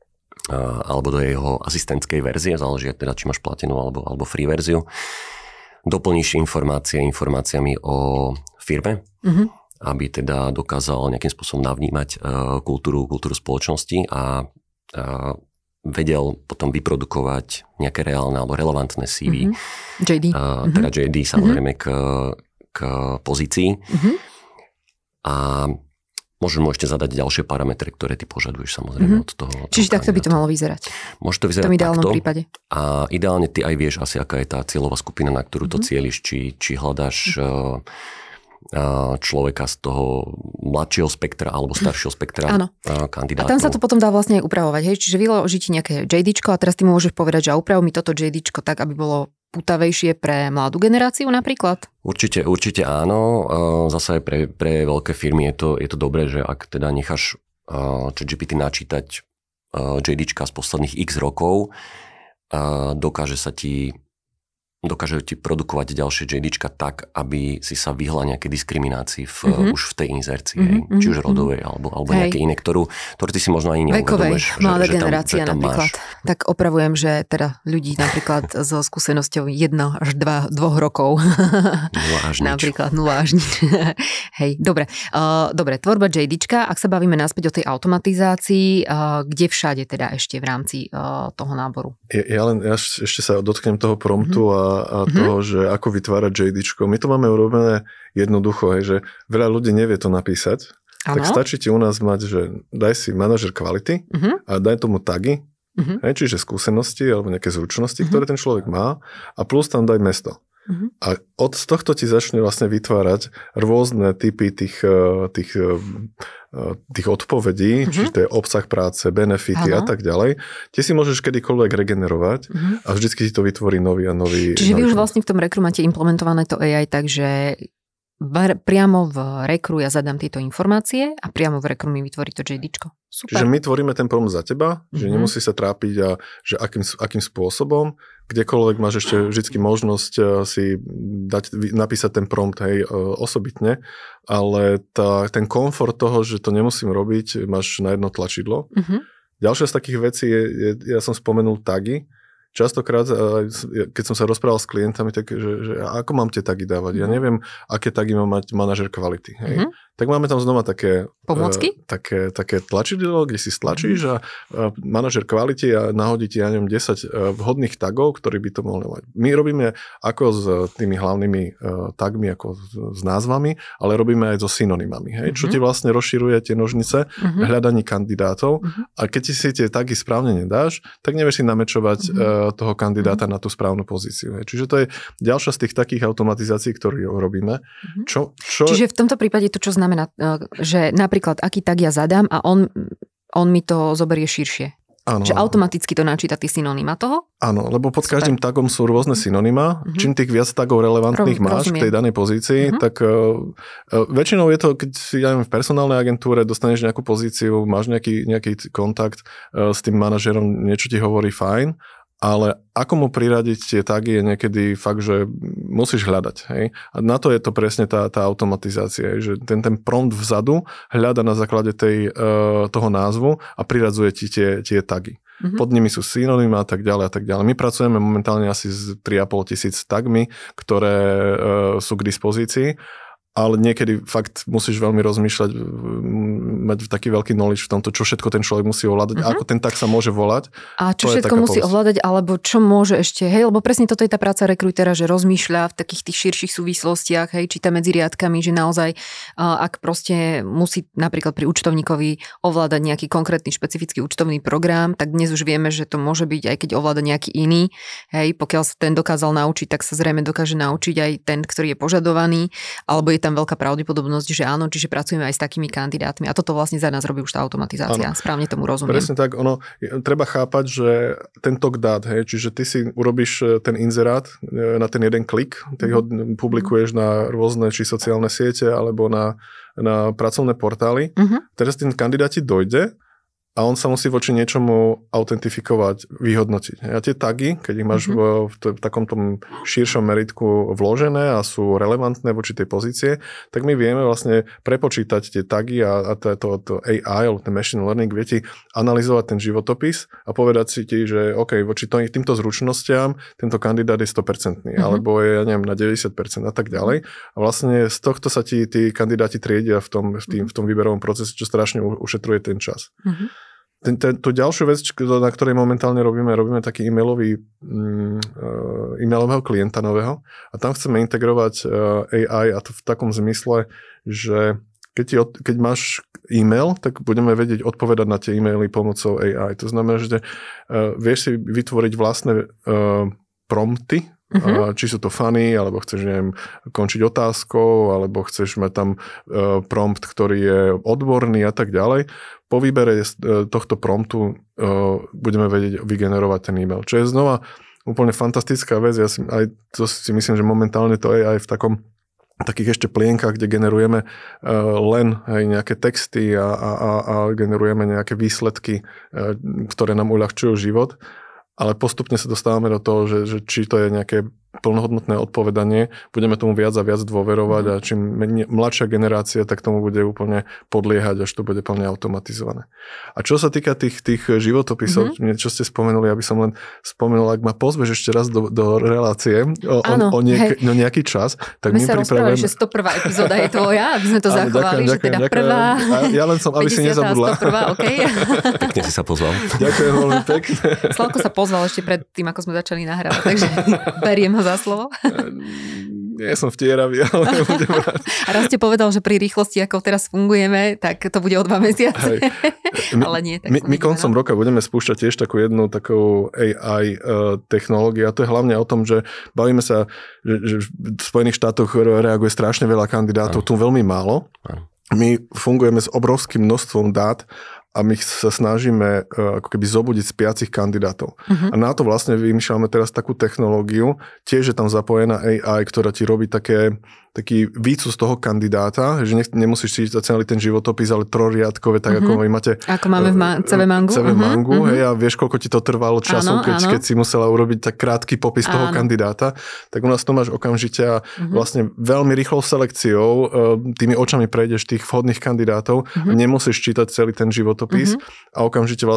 alebo do jeho asistentskej verzie, záleží teda, či máš platenú alebo, alebo free verziu. Doplníš informácie informáciami o firme, mm-hmm. aby teda dokázal nejakým spôsobom navnímať uh, kultúru, kultúru spoločnosti a uh, vedel potom vyprodukovať nejaké reálne alebo relevantné sí ví. Mm-hmm. jé dé. Uh, mm-hmm. Teda jé dé samozrejme mm-hmm. k, k pozícii. Mm-hmm. A môžem mu ešte zadať ďalšie parametre, ktoré ty požaduješ samozrejme mm-hmm. od toho. Čiže takto by to malo vyzerať. Môže to vyzerať v tom ideálnom takto. prípade. A ideálne ty aj vieš asi, aká je tá cieľová skupina, na ktorú mm-hmm. to cieliš. Či, či hľadáš mm-hmm. uh, človeka z toho mladšieho spektra alebo staršieho spektra Áno. kandidátov. A tam sa to potom dá vlastne aj upravovať, hej? Čiže vyloží ti nejaké JDčko a teraz ty mu môžeš povedať, že uprav mi toto JDčko tak, aby bolo pútavejšie pre mladú generáciu napríklad? Určite, určite áno. Zase aj pre, pre veľké firmy je to, je to dobré, že ak teda necháš ChatGPT načítať JDčka z posledných x rokov, dokáže sa ti dokáže ti produkovať ďalšie JDčka tak, aby si sa vyhla nejaké diskriminácii v, mm-hmm. už v tej inzercii, mm-hmm. či už rodovej, alebo, alebo nejaké iné, ktorú, ktorú ty si možno ani neuvedomuješ. Vekovej, mladá generácia že tam, že tam napríklad. máš. Tak opravujem, že teda ľudí napríklad so skúsenosťou jedno až dva, dvoch rokov. Nula až nič. Napríklad nula až nič. Hej, dobre. Uh, dobre, tvorba JDčka, ak sa bavíme naspäť o tej automatizácii, uh, kde všade teda ešte v rámci uh, toho náboru? Ja, ja len ja ešte sa dotknem toho promptu mm-hmm. a a toho, mm-hmm. že ako vytvárať JDčko. My to máme urobené jednoducho, hej, že veľa ľudí nevie to napísať. Ano. Tak stačí ti u nás mať, že daj si manažer kvality mm-hmm. a daj tomu tagy, mm-hmm. hej, čiže skúsenosti alebo nejaké zručnosti, mm-hmm. ktoré ten človek má a plus tam daj mesto. Mm-hmm. A od tohto ti začne vlastne vytvárať rôzne typy tých, tých, tých odpovedí, mm-hmm. čiže to je obsah práce, benefity ano. A tak ďalej. Tie si môžeš kedykoľvek regenerovať mm-hmm. a vždycky ti to vytvorí nový a nový. Čiže nový vy už vlastne v tom Rekru máte implementované to á í tak, že priamo v Rekru ja zadám tieto informácie a priamo v Rekru mi vytvorí to JDčko. Super. Čiže my tvoríme ten prompt za teba, mm-hmm. že nemusí sa trápiť a že akým, akým spôsobom, kdekoľvek máš ešte vždy možnosť si dať, napísať ten prompt hej, osobitne, ale tá, ten komfort toho, že to nemusím robiť, máš na jedno tlačidlo. Mm-hmm. Ďalšia z takých vecí je, je, ja som spomenul tagy, častokrát, keď som sa rozprával s klientami, tak, že, že ako mám tie tagy dávať? Ja neviem, aké tagy má mať manažer kvality. Hej? Mm-hmm. Tak máme tam znova také pomôcky? Uh, také, také tlačidlo, kde si stlačíš a uh, manažer kvality a nahodí ti, ja neviem, desať uh, vhodných tagov, ktorí by to mohli mať. My robíme ako s tými hlavnými uh, tagmi, ako s, s názvami, ale robíme aj so synonymami. Hej? Mm-hmm. Čo ti vlastne rozširuje tie nožnice mm-hmm. hľadaní kandidátov mm-hmm. a keď ti si tie tagy správne nedáš, tak nevieš si namečovať mm-hmm. uh, toho kandidáta mm-hmm. na tú správnu pozíciu. Hej? Čiže to je ďalšia z tých takých automatizácií, ktoré robíme. Mm-hmm. Čo, čo... Čiže v tomto prípade to, čo znamená, že napríklad aký tag ja zadám a on, on mi to zoberie širšie. Áno. Že automaticky to načíta tí synonyma toho? Áno, lebo pod Super. Každým tagom sú rôzne synonyma. Uh-huh. Čím tých viac tagov relevantných Ro- máš rozumiem. K tej danej pozícii, uh-huh. tak uh, väčšinou je to, keď si ja neviem, v personálnej agentúre dostaneš nejakú pozíciu, máš nejaký, nejaký kontakt uh, s tým manažerom, niečo ti hovorí fajn, ale ako mu priradiť tie tagy je niekedy fakt, že musíš hľadať. Hej? A na to je to presne tá, tá automatizácia, že ten, ten prompt vzadu hľada na základe tej, uh, toho názvu a priradzuje ti tie, tie tagy. Mm-hmm. Pod nimi sú synonymy a tak ďalej a tak ďalej. My pracujeme momentálne asi s tri a pol tisíc tagmi, ktoré uh, sú k dispozícii. Ale niekedy fakt musíš veľmi rozmýšľať, mať taký veľký knowledge v tomto, čo všetko ten človek musí ovládať, uh-huh. ako ten tak sa môže volať. A čo všetko musí povesť. Ovládať, alebo čo môže ešte, hej, lebo presne toto je tá práca rekrutera, že rozmýšľa v takých tých širších súvislostiach, hej, číta medzi riadkami, že naozaj, ak proste musí napríklad pri účtovníkovi ovládať nejaký konkrétny špecifický účtovný program, tak dnes už vieme, že to môže byť, aj keď ovláda nejaký iný, hej, pokiaľ sa ten dokázal naučiť, tak sa zrejme dokáže naučiť aj ten, ktorý je požadovaný, alebo je tam veľká pravdepodobnosť, že áno, čiže pracujeme aj s takými kandidátmi a toto vlastne za nás robí už tá automatizácia. Áno. Správne tomu rozumiem. Presne tak, ono, treba chápať, že ten tok dát, hej, čiže ty si urobíš ten inzerát na ten jeden klik, ty ho publikuješ na rôzne či sociálne siete alebo na, na pracovné portály. Uh-huh. Teraz ten kandidát ti dojde a on sa musí voči niečomu autentifikovať, vyhodnotiť. A tie tagy, keď ich máš mm-hmm. v, v takom tom širšom meritku vložené a sú relevantné voči tej pozície, tak my vieme vlastne prepočítať tie tagy a, a to, to, to á í, alebo ten machine learning, vie ti analyzovať ten životopis a povedať si ti, že OK, voči týmto zručnostiam tento kandidát je sto percent, mm-hmm. alebo je, ja neviem, na deväťdesiat percent a tak ďalej. A vlastne z tohto sa ti tí kandidáti triedia v tom, v tým, v tom výberovom procese, čo strašne ušetruje ten čas. Mm-hmm. Ten, ten, tú ďalšiu vec, na ktorej momentálne robíme, robíme taký e-mailový mm, uh, e-mailového klienta nového a tam chceme integrovať uh, á í a to v takom zmysle, že keď, ti od, keď máš e-mail, tak budeme vedieť odpovedať na tie e-maily pomocou á í. To znamená, že uh, vieš si vytvoriť vlastné uh, prompty, uh-huh. či sú to funny, alebo chceš, neviem, končiť otázkou, alebo chceš mať tam uh, prompt, ktorý je odborný a tak ďalej. Po výbere tohto promptu uh, budeme vedieť vygenerovať ten e-mail. Čo je znova úplne fantastická vec. Ja si, aj to si myslím, že momentálne to je aj v takom takých ešte plienkach, kde generujeme uh, len aj nejaké texty a, a, a generujeme nejaké výsledky, uh, ktoré nám uľahčujú život. Ale postupne sa dostávame do toho, že, že či to je nejaké plnohodnotné odpovedanie, budeme tomu viac a viac dôverovať a čím mladšia generácia, tak tomu bude úplne podliehať, až to bude plne automatizované. A čo sa týka tých, tých životopisov, mm-hmm. čo ste spomenuli, aby som len spomenul, ak ma pozveš ešte raz do, do relácie o, Áno, o, o niek- no nejaký čas, tak my, my sa rozprávali, že sto prvá epizóda je tvoja, aby sme to Áno, zachovali, ďakujem, že teda ďakujem, prvá. Ja len som, aby si nezabudla. sto prvá, okay. Pekne si sa pozval. Ďakujem veľmi pekne. Slavko sa pozval ešte pred tým, ako sme začali nahrávať, takže beriem ho za slovo. Nie som vtieravý, ale budem rád. A raz ste povedal, že pri rýchlosti, ako teraz fungujeme, tak to bude o dva mesiace. My, ale nie. Tak my, my koncom roka budeme spúšťať tiež takú jednu takú á í uh, technológiu a to je hlavne o tom, že bavíme sa, že, že v Spojených štátoch reaguje strašne veľa kandidátov, tu veľmi málo. My fungujeme s obrovským množstvom dát a my sa snažíme uh, ako keby zobudiť spiacich kandidátov. Uh-huh. A na to vlastne vymýšľame teraz takú technológiu, tiež je tam zapojená á í, ktorá ti robí také, taký výcud z toho kandidáta, že ne, nemusíš čítať celý ten životopis, ale troriadkové, tak uh-huh. ako vy máte... Ako máme v ma- cé vé Mangu. cé vé Mangu, uh-huh. hej, a vieš, koľko ti to trvalo času, áno, keď, áno. keď si musela urobiť tak krátky popis áno. toho kandidáta, tak u nás to máš okamžite a uh-huh. vlastne veľmi rýchlou selekciou tými očami prejdeš tých vhodných kandidátov uh-huh. a nemusíš čítať celý ten životopis uh-huh. a okamžite vlastne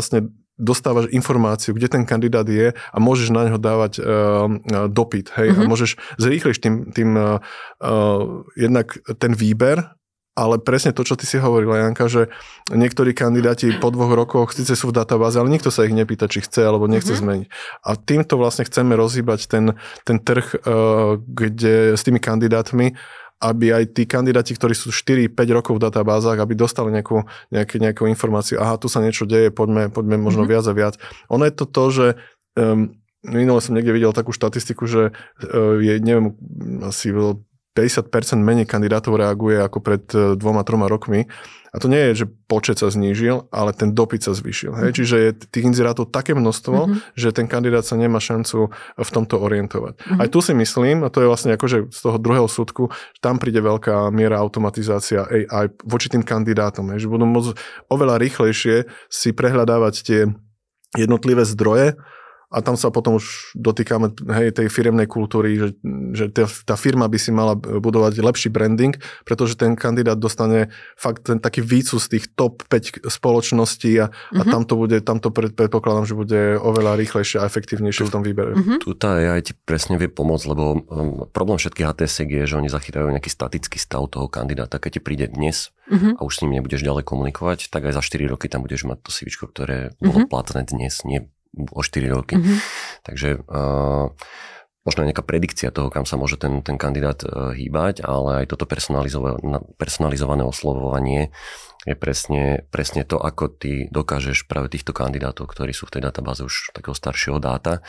dostávaš informáciu, kde ten kandidát je a môžeš na ňo dávať uh, dopyt, hej, mm-hmm. a môžeš zrýchliť tým, tým uh, uh, jednak ten výber, ale presne to, čo ty si hovorila, Janka, že niektorí kandidáti po dvoch rokoch síce sú v databáze, ale nikto sa ich nepýta, či chce alebo nechce mm-hmm. zmeniť. A týmto vlastne chceme rozhýbať ten, ten trh, uh, kde s tými kandidátmi, aby aj tí kandidáti, ktorí sú štyri päť rokov v databázach, aby dostali nejakú, nejakú, nejakú informáciu, aha, tu sa niečo deje, poďme, poďme možno mm-hmm. viac a viac. Ono je to to, že um, minule som niekde videl takú štatistiku, že uh, je, neviem, asi päťdesiat percent menej kandidátov reaguje ako pred uh, dvoma, troma rokmi. A to nie je, že počet sa znížil, ale ten dopyt sa zvýšil. Hej? Mm-hmm. Čiže je tých inzerátov také množstvo, mm-hmm. že ten kandidát sa nemá šancu v tomto orientovať. Mm-hmm. Aj tu si myslím, a to je vlastne akože z toho druhého súdku, že tam príde veľká miera automatizácia á í voči tým kandidátom. Hej? Že budú môcť oveľa rýchlejšie si prehľadávať tie jednotlivé zdroje, a tam sa potom už dotýkame hej, tej firemnej kultúry, že, že tá, tá firma by si mala budovať lepší branding, pretože ten kandidát dostane fakt ten taký výcud z tých top päť spoločností a, mm-hmm. a tam to bude, tam to predpokladám, že bude oveľa rýchlejšie a efektívnejšie tu, v tom výbere. Mm-hmm. Tu tá á í ti presne vie pomôcť, lebo um, problém všetkých há té es je, že oni zachytajú nejaký statický stav toho kandidáta. Keď ti príde dnes mm-hmm. a už s ním nebudeš ďalej komunikovať, tak aj za štyri roky tam budeš mať to sívičko, ktoré mm-hmm. bolo platné dnes, nie o štyri roky. Mm-hmm. Takže uh, možno nejaká predikcia toho, kam sa môže ten, ten kandidát uh, hýbať, ale aj toto personalizované, personalizované oslovovanie je presne, presne to, ako ty dokážeš práve týchto kandidátov, ktorí sú v tej databáze už takého staršieho dáta,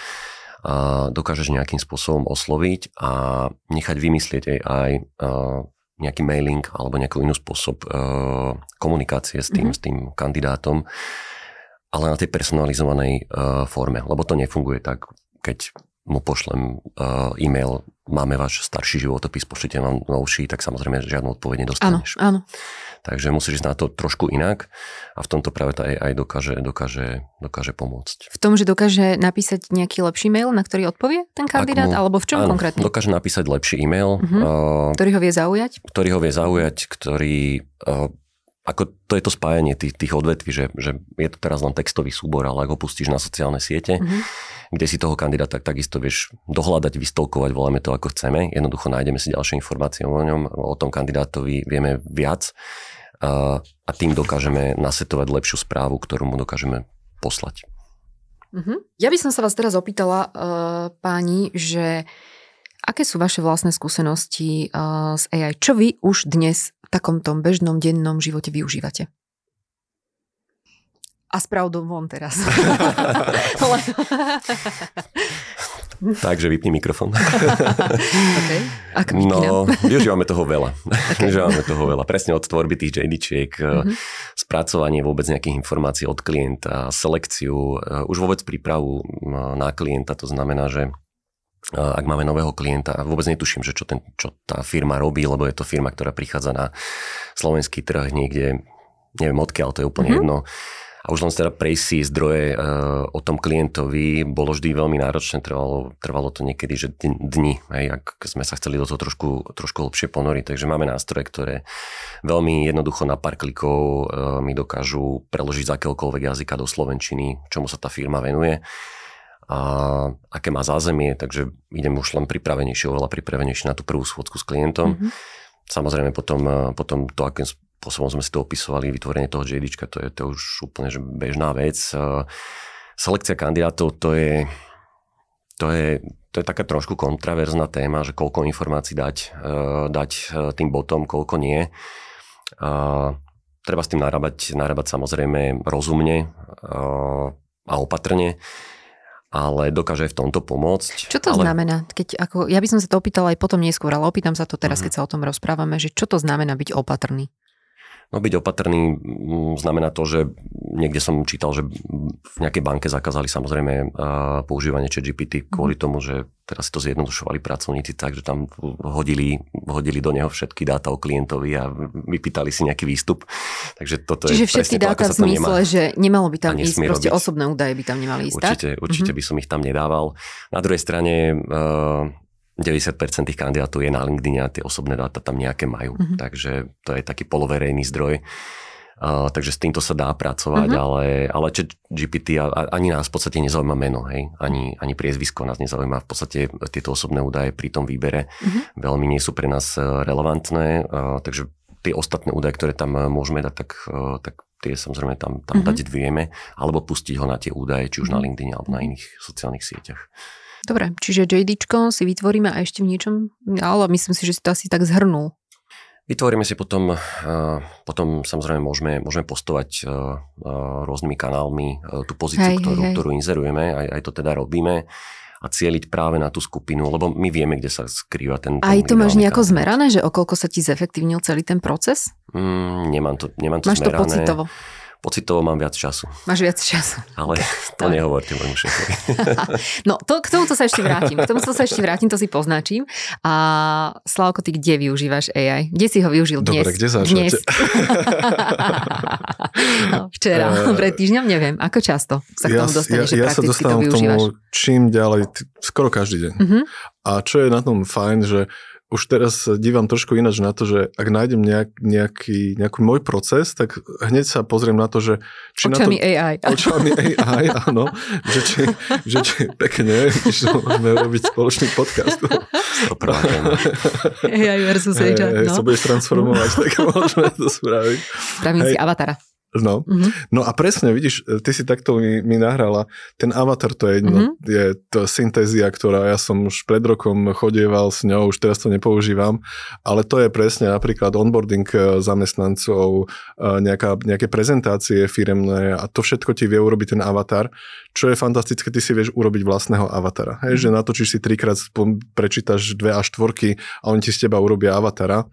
a dokážeš nejakým spôsobom osloviť a nechať vymyslieť aj uh, nejaký mailing alebo nejaký inú spôsob uh, komunikácie s tým, mm-hmm. s tým kandidátom, ale na tej personalizovanej uh, forme, lebo to nefunguje tak, keď mu pošlem uh, e-mail, máme váš starší životopis, pošlite vám novší, tak samozrejme žiadnu odpoveď nedostaneš. Áno, áno. Takže musíš ísť na to trošku inak a v tomto práve tá á í dokáže, dokáže, dokáže pomôcť. V tom, že dokáže napísať nejaký lepší mail, na ktorý odpovie ten kandidát, mu, alebo v čom áno, konkrétne? Dokáže napísať lepší e-mail. Uh-huh. Uh, ktorý ho vie zaujať? Ktorý ho vie zaujať, ktorý... Uh, Ako to je to spájanie tých, tých odvetví, že, že je to teraz len textový súbor, ale ak ho pustíš na sociálne siete, mm-hmm. kde si toho kandidáta takisto vieš dohľadať, vystolkovať, voláme to ako chceme, jednoducho nájdeme si ďalšie informácie o ňom, o tom kandidátovi vieme viac a, a tým dokážeme nasetovať lepšiu správu, ktorú mu dokážeme poslať. Mm-hmm. Ja by som sa vás teraz opýtala, uh, páni, že aké sú vaše vlastné skúsenosti uh, s á í? Čo vy už dnes v takomto bežnom dennom živote využívate? A s pravdou von teraz. Takže vypni mikrofón. Okay. Ak no, využívame toho veľa. Okay. Využívame toho veľa. Presne od tvorby tých jé dé-čiek, mm-hmm. spracovanie vôbec nejakých informácií od klienta, selekciu, už vôbec prípravu na klienta. To znamená, že ak máme nového klienta a vôbec netuším, že čo, ten, čo tá firma robí, lebo je to firma, ktorá prichádza na slovenský trh niekde, neviem odkiaľ, to je úplne mm-hmm. jedno. A už len teda prejsť si zdroje uh, o tom klientovi bolo vždy veľmi náročné, trvalo, trvalo to niekedy, že dni, hej, ak sme sa chceli do toho trošku, trošku hlbšie ponoriť. Takže máme nástroje, ktoré veľmi jednoducho na pár klikov uh, mi dokážu preložiť z akéhokoľvek jazyka do slovenčiny, čomu sa tá firma venuje. A aké má zázemie, takže idem už len pripravenejšie, oveľa pripravenejšie na tú prvú schôdzku s klientom. Mm-hmm. Samozrejme potom, potom to, akým spôsobom sme si to opisovali, vytvorenie toho JDčka, to je to už úplne že bežná vec. Selekcia kandidátov, to je, to je, to je taká trošku kontraverzná téma, že koľko informácií dať, dať tým botom, koľko nie. A treba s tým narábať, narábať samozrejme rozumne a opatrne, ale dokáže aj v tomto pomôcť. Čo to ale... znamená? Keď ako, ja by som sa to opýtala aj potom neskôr, ale opýtam sa to teraz, uh-huh. keď sa o tom rozprávame, že čo to znamená byť opatrný? No byť opatrný znamená to, že niekde som čítal, že v nejakej banke zakázali samozrejme používanie ChatGPT kvôli tomu, že teraz si to zjednodušovali pracovníci tak, že tam hodili, hodili do neho všetky dáta o klientovi a vypýtali si nejaký výstup. Takže toto Čiže je všetky presne dáta to, v zmysle, že nemalo by tam ísť, proste robiť. Osobné údaje by tam nemali ísť, Určite, tak? určite uh-huh. by som ich tam nedával. Na druhej strane deväťdesiat percent tých kandidátov je na LinkedIne a tie osobné dáta tam nejaké majú. Uh-huh. Takže to je taký poloverejný zdroj. Uh, takže s týmto sa dá pracovať, uh-huh. ale, ale G P T a, a, ani nás v podstate nezaujíma meno, hej? Ani, ani priezvisko nás nezaujíma. V podstate tieto osobné údaje pri tom výbere uh-huh. veľmi nie sú pre nás relevantné, uh, takže tie ostatné údaje, ktoré tam môžeme dať, tak, uh, tak tie samozrejme tam, tam uh-huh. dať vieme, alebo pustiť ho na tie údaje, či už uh-huh. na LinkedIn alebo na iných sociálnych sieťach. Dobre, čiže JDčko si vytvoríme a ešte v niečom, ale myslím si, že si to asi tak zhrnul. Vytvoríme si potom, potom samozrejme môžeme, môžeme postovať rôznymi kanálmi tú pozíciu, hej, ktorú, hej. ktorú inzerujeme, aj, aj to teda robíme a cieliť práve na tú skupinu, lebo my vieme, kde sa skrýva ten... Aj to máš nejako kandidát. Zmerané, že okoľko sa ti zefektívnil celý ten proces? Mm, nemám to, nemám to máš zmerané. Máš to pocitovo? Pocitovo mám viac času. Máš viac času. Ale to nehovorte môjmu šéfovi. No, to, k tomuto sa ešte vrátim. K tomuto sa ešte vrátim, to si poznačím. A Slavko, ty kde využívaš á í? Kde si ho využil dnes? Dobre, kde začnete? No, včera, uh, pred týždňom, neviem. Ako často sa k tomu dostaneš, ja, ja, že prakticky ja sa dostávam to využívaš? K tomu čím ďalej, skoro každý deň. Uh-huh. A čo je na tom fajn, že už teraz dívam trošku ináč na to, že ak nájdem nejak, nejaký, nejaký môj proces, tak hneď sa pozriem na to, že... Či očami na to, á í. Očami á í, áno. Že či, že či pekne, že môžeme robiť spoločný podcast. á í versus há er, hey, no. sa budeš transformovať, tak môžeme to spraviť. Spravím hey. si avatara. No. Mm-hmm. No a presne, vidíš, ty si takto mi, mi nahrala, ten avatar to je, mm-hmm. no, je to syntézia, ktorá ja som už pred rokom chodieval s ňou, už teraz to nepoužívam, ale to je presne napríklad onboarding zamestnancov, nejaká, nejaké prezentácie firemné a to všetko ti vie urobiť ten avatar, čo je fantastické, ty si vieš urobiť vlastného avatara. Hej, že natočíš si trikrát, prečítaš dve až štvorky a oni ti z teba urobia avatara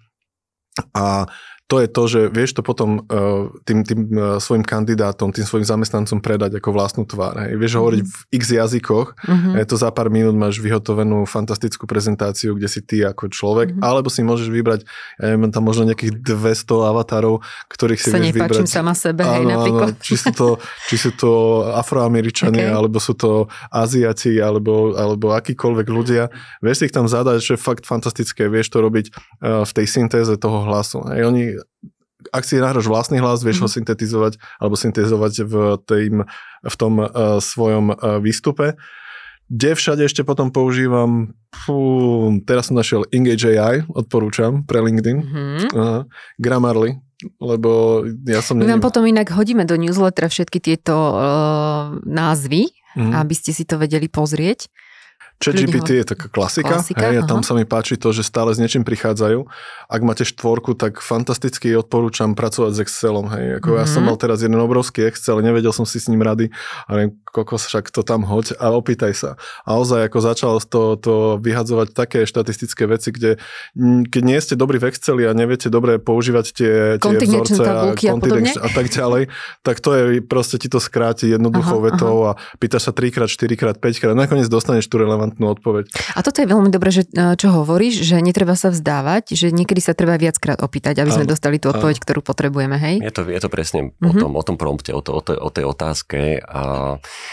a to je to, že vieš to potom uh, tým, tým uh, svojim kandidátom, tým svojim zamestnancom predať ako vlastnú tvár. Hej. Vieš mm-hmm. hovoriť v x jazykoch, mm-hmm. je to za pár minút máš vyhotovenú fantastickú prezentáciu, kde si ty ako človek, mm-hmm. alebo si môžeš vybrať, ja neviem, tam možno nejakých dvesto avatarov, ktorých si sa vieš vybrať. Sa nepáčim sama sebe, hej, áno, napríklad. Áno, či sú to, či sú to Afroameričania, okay. alebo sú to Aziati, alebo, alebo akýkoľvek ľudia. Vieš si ich tam zadať, že fakt fantastické, vieš to robiť uh, v tej syntéze toho hlasu. Hej, oni ak si nahráš vlastný hlas, vieš mm-hmm. ho syntetizovať alebo syntetizovať v, tým, v tom uh, svojom uh, výstupe. Kde všade ešte potom používam, fú, teraz som našiel Engage á í, odporúčam pre LinkedIn, mm-hmm. uh, Grammarly, lebo ja som... My vám potom inak hodíme do newslettera všetky tieto uh, názvy, mm-hmm. aby ste si to vedeli pozrieť. ChatGPT je taká klasika, klasika hej, a tam sa mi páči to, že stále s niečím prichádzajú. Ak máte štvorku, tak fantasticky odporúčam pracovať s Excelom. Hej. Ako mm-hmm. ja som mal teraz jeden obrovský Excel, nevedel som si s ním rady, ale kokos, však to tam hoď a opýtaj sa. A ozaj ako začal to, to vyhadzovať také štatistické veci, kde keď nie ste dobrí v Exceli a neviete dobre používať tie, tie vzorce a, a, a tak ďalej, tak to je proste ti to skráti jednoduchou aha, vetou aha. a pýtaš sa trikrát, štyrikrát, päťkrát, nakoniec dostaneš tú relevantnú odpoveď. A toto je veľmi dobré, že, čo hovoríš, že netreba sa vzdávať, že niekedy sa treba viackrát opýtať, aby sme áno, dostali tú odpoveď, áno. ktorú potrebujeme, hej? Je to, je to presne mm-hmm. o, tom, o tom prompte, o, to, o, to, o tej otázke a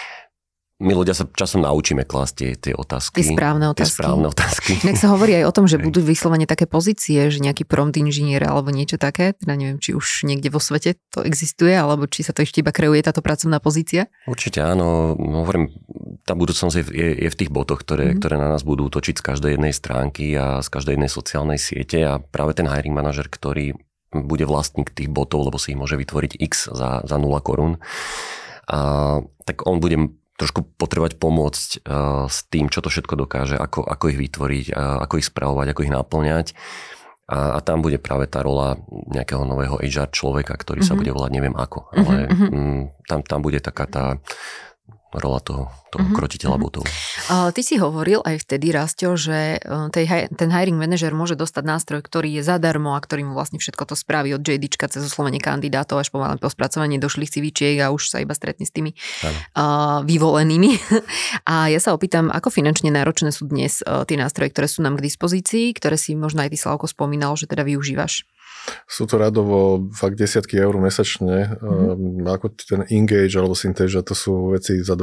my ľudia sa časom naučíme klásť tie, tie otázky. Tie správne otázky. Tie správne otázky. Inak sa hovorí aj o tom, že budú vyslovene také pozície, že nejaký prompt inžinier alebo niečo také, teda neviem, či už niekde vo svete to existuje, alebo či sa to ešte iba kreuje táto pracovná pozícia. Určite áno, hovorím, tá budúcnosť je, je v tých botoch, ktoré, mm. ktoré na nás budú točiť z každej jednej stránky a z každej jednej sociálnej siete a práve ten hiring manažer, ktorý bude vlastník tých botov, lebo si ich môže vytvoriť x za, za nula korún, a, tak on bude trošku potrebovať pomôcť uh, s tým, čo to všetko dokáže, ako, ako ich vytvoriť, uh, ako ich spravovať, ako ich naplňať. A, a tam bude práve tá rola nejakého nového há er človeka, ktorý mm-hmm. sa bude volať neviem ako. Ale mm-hmm. m, tam, tam bude taká tá rola toho, toho mm-hmm. krotiteľa botov. Uh, ty si hovoril aj vtedy, Rasťo, že uh, tej, ten hiring manager môže dostať nástroj, ktorý je zadarmo a ktorý mu vlastne všetko to spraví od JDčka cez oslovenie kandidátov až pomalé po spracovanie došlých CVčiek a už sa iba stretne s tými uh, vyvolenými. A ja sa opýtam, ako finančne náročné sú dnes uh, tie nástroje, ktoré sú nám k dispozícii, ktoré si možno aj ty, Slavko, spomínal, že teda využívaš? Sú to radovo fakt desiatky eur mesačne. Mm-hmm. Um, ako ten Engage alebo Synthesia, to sú veci za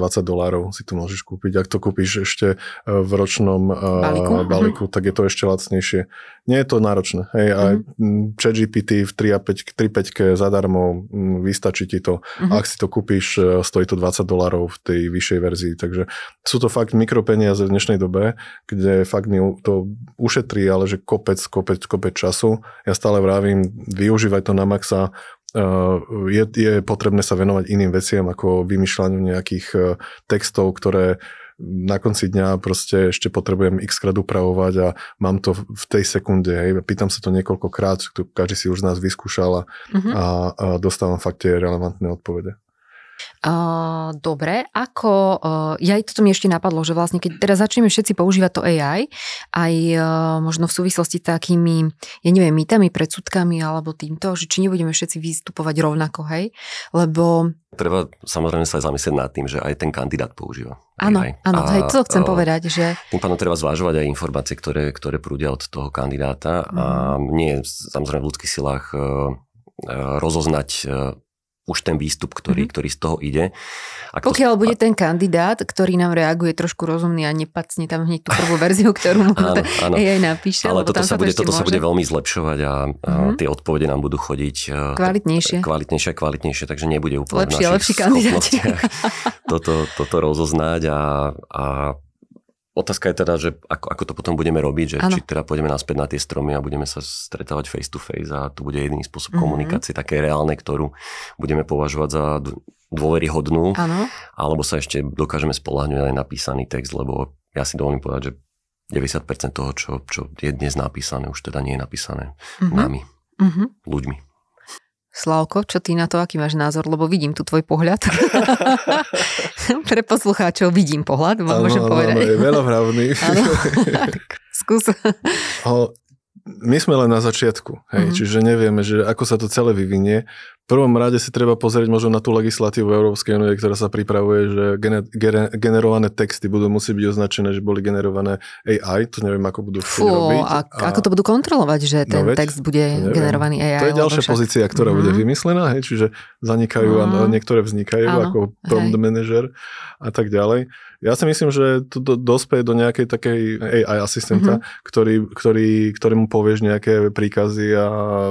dvadsať dolárov si to môžeš kúpiť. Ak to kúpiš ešte v ročnom balíku, uh, balíku tak je to ešte lacnejšie. Nie je to náročné. Hej, uh-huh. Aj ChatGPT v tri a päť, tri päť zadarmo, vystačí ti to. Uh-huh. Ak si to kúpiš, stojí to dvadsať dolárov v tej vyššej verzii. Takže sú to fakt mikropeniaze v dnešnej dobe, kde fakt mi to ušetrí, ale že kopec, kopec, kopec času. Ja stále vravím, využívaj to na maxa. Je, je potrebné sa venovať iným veciam ako vymýšľaniu nejakých textov, ktoré na konci dňa proste ešte potrebujem x krát upravovať a mám to v tej sekunde. Hej. Pýtam sa to niekoľkokrát, každý si už z nás vyskúšal a, uh-huh. a, a dostávam fakt tie relevantné odpovede. Uh, dobre, ako, uh, ja toto mi ešte napadlo, že vlastne keď teraz začneme všetci používať to á í, aj uh, možno v súvislosti s takými, ja neviem, mýtami, predsudkami alebo týmto, že či nebudeme všetci vystupovať rovnako, hej, lebo... Treba samozrejme sa aj zamyslieť nad tým, že aj ten kandidát používa. Áno, áno, hej, to chcem uh, povedať, že... Tým pádom treba zvážovať aj informácie, ktoré, ktoré prúdia od toho kandidáta mm. a nie je samozrejme v ľudských silách uh, uh, rozoznať uh, už ten výstup, ktorý, mm-hmm. ktorý z toho ide. Ak Pokiaľ to... bude ten kandidát, ktorý nám reaguje trošku rozumný a nepacne tam hneď tú prvú verziu, ktorú mu áno, áno. á í napíše. Ale toto, sa, bude, to toto sa bude veľmi zlepšovať a, mm-hmm. a tie odpovede nám budú chodiť kvalitnejšie. Kvalitnejšie a kvalitnejšie, takže nebude úplne lepšie, v našich schopnostiach toto, toto rozoznať a, a otázka je teda, že ako, ako to potom budeme robiť, že ano. Či teda pôjdeme naspäť na tie stromy a budeme sa stretávať face to face a to bude jediný spôsob mm-hmm. komunikácie, také reálne, ktorú budeme považovať za dôveryhodnú, ano. Alebo sa ešte dokážeme spoľahnúť aj napísaný text, lebo ja si dovolím povedať, že deväťdesiat percent toho, čo, čo je dnes napísané, už teda nie je napísané mm-hmm. nami, mm-hmm. ľuďmi. Slavko, čo ty na to, aký máš názor? Lebo vidím tu tvoj pohľad. Pre poslucháčov vidím pohľad, ano, môžem ano, povedať. Áno, je veľa vravný. Skús. Ho, my sme len na začiatku, hej, mm-hmm. čiže nevieme, že ako sa to celé vyvinie. V prvom rade si treba pozrieť možno na tú legislatívu Európskej únie, ktorá sa pripravuje, že gener, gener, generované texty budú musieť byť označené, že boli generované á í. To neviem, ako budú chcieť robiť. A, a ako to budú kontrolovať, že ten no veď, text bude generovaný á í? To je ďalšia však... pozícia, ktorá mm-hmm. bude vymyslená, hej, čiže zanikajú mm-hmm. a niektoré vznikajú áno, ako prompt hej. manager a tak ďalej. Ja si myslím, že to do, dospeje do nejakej takej á í asistenta, mm-hmm. ktorý, ktorý, ktorému povieš nejaké príkazy a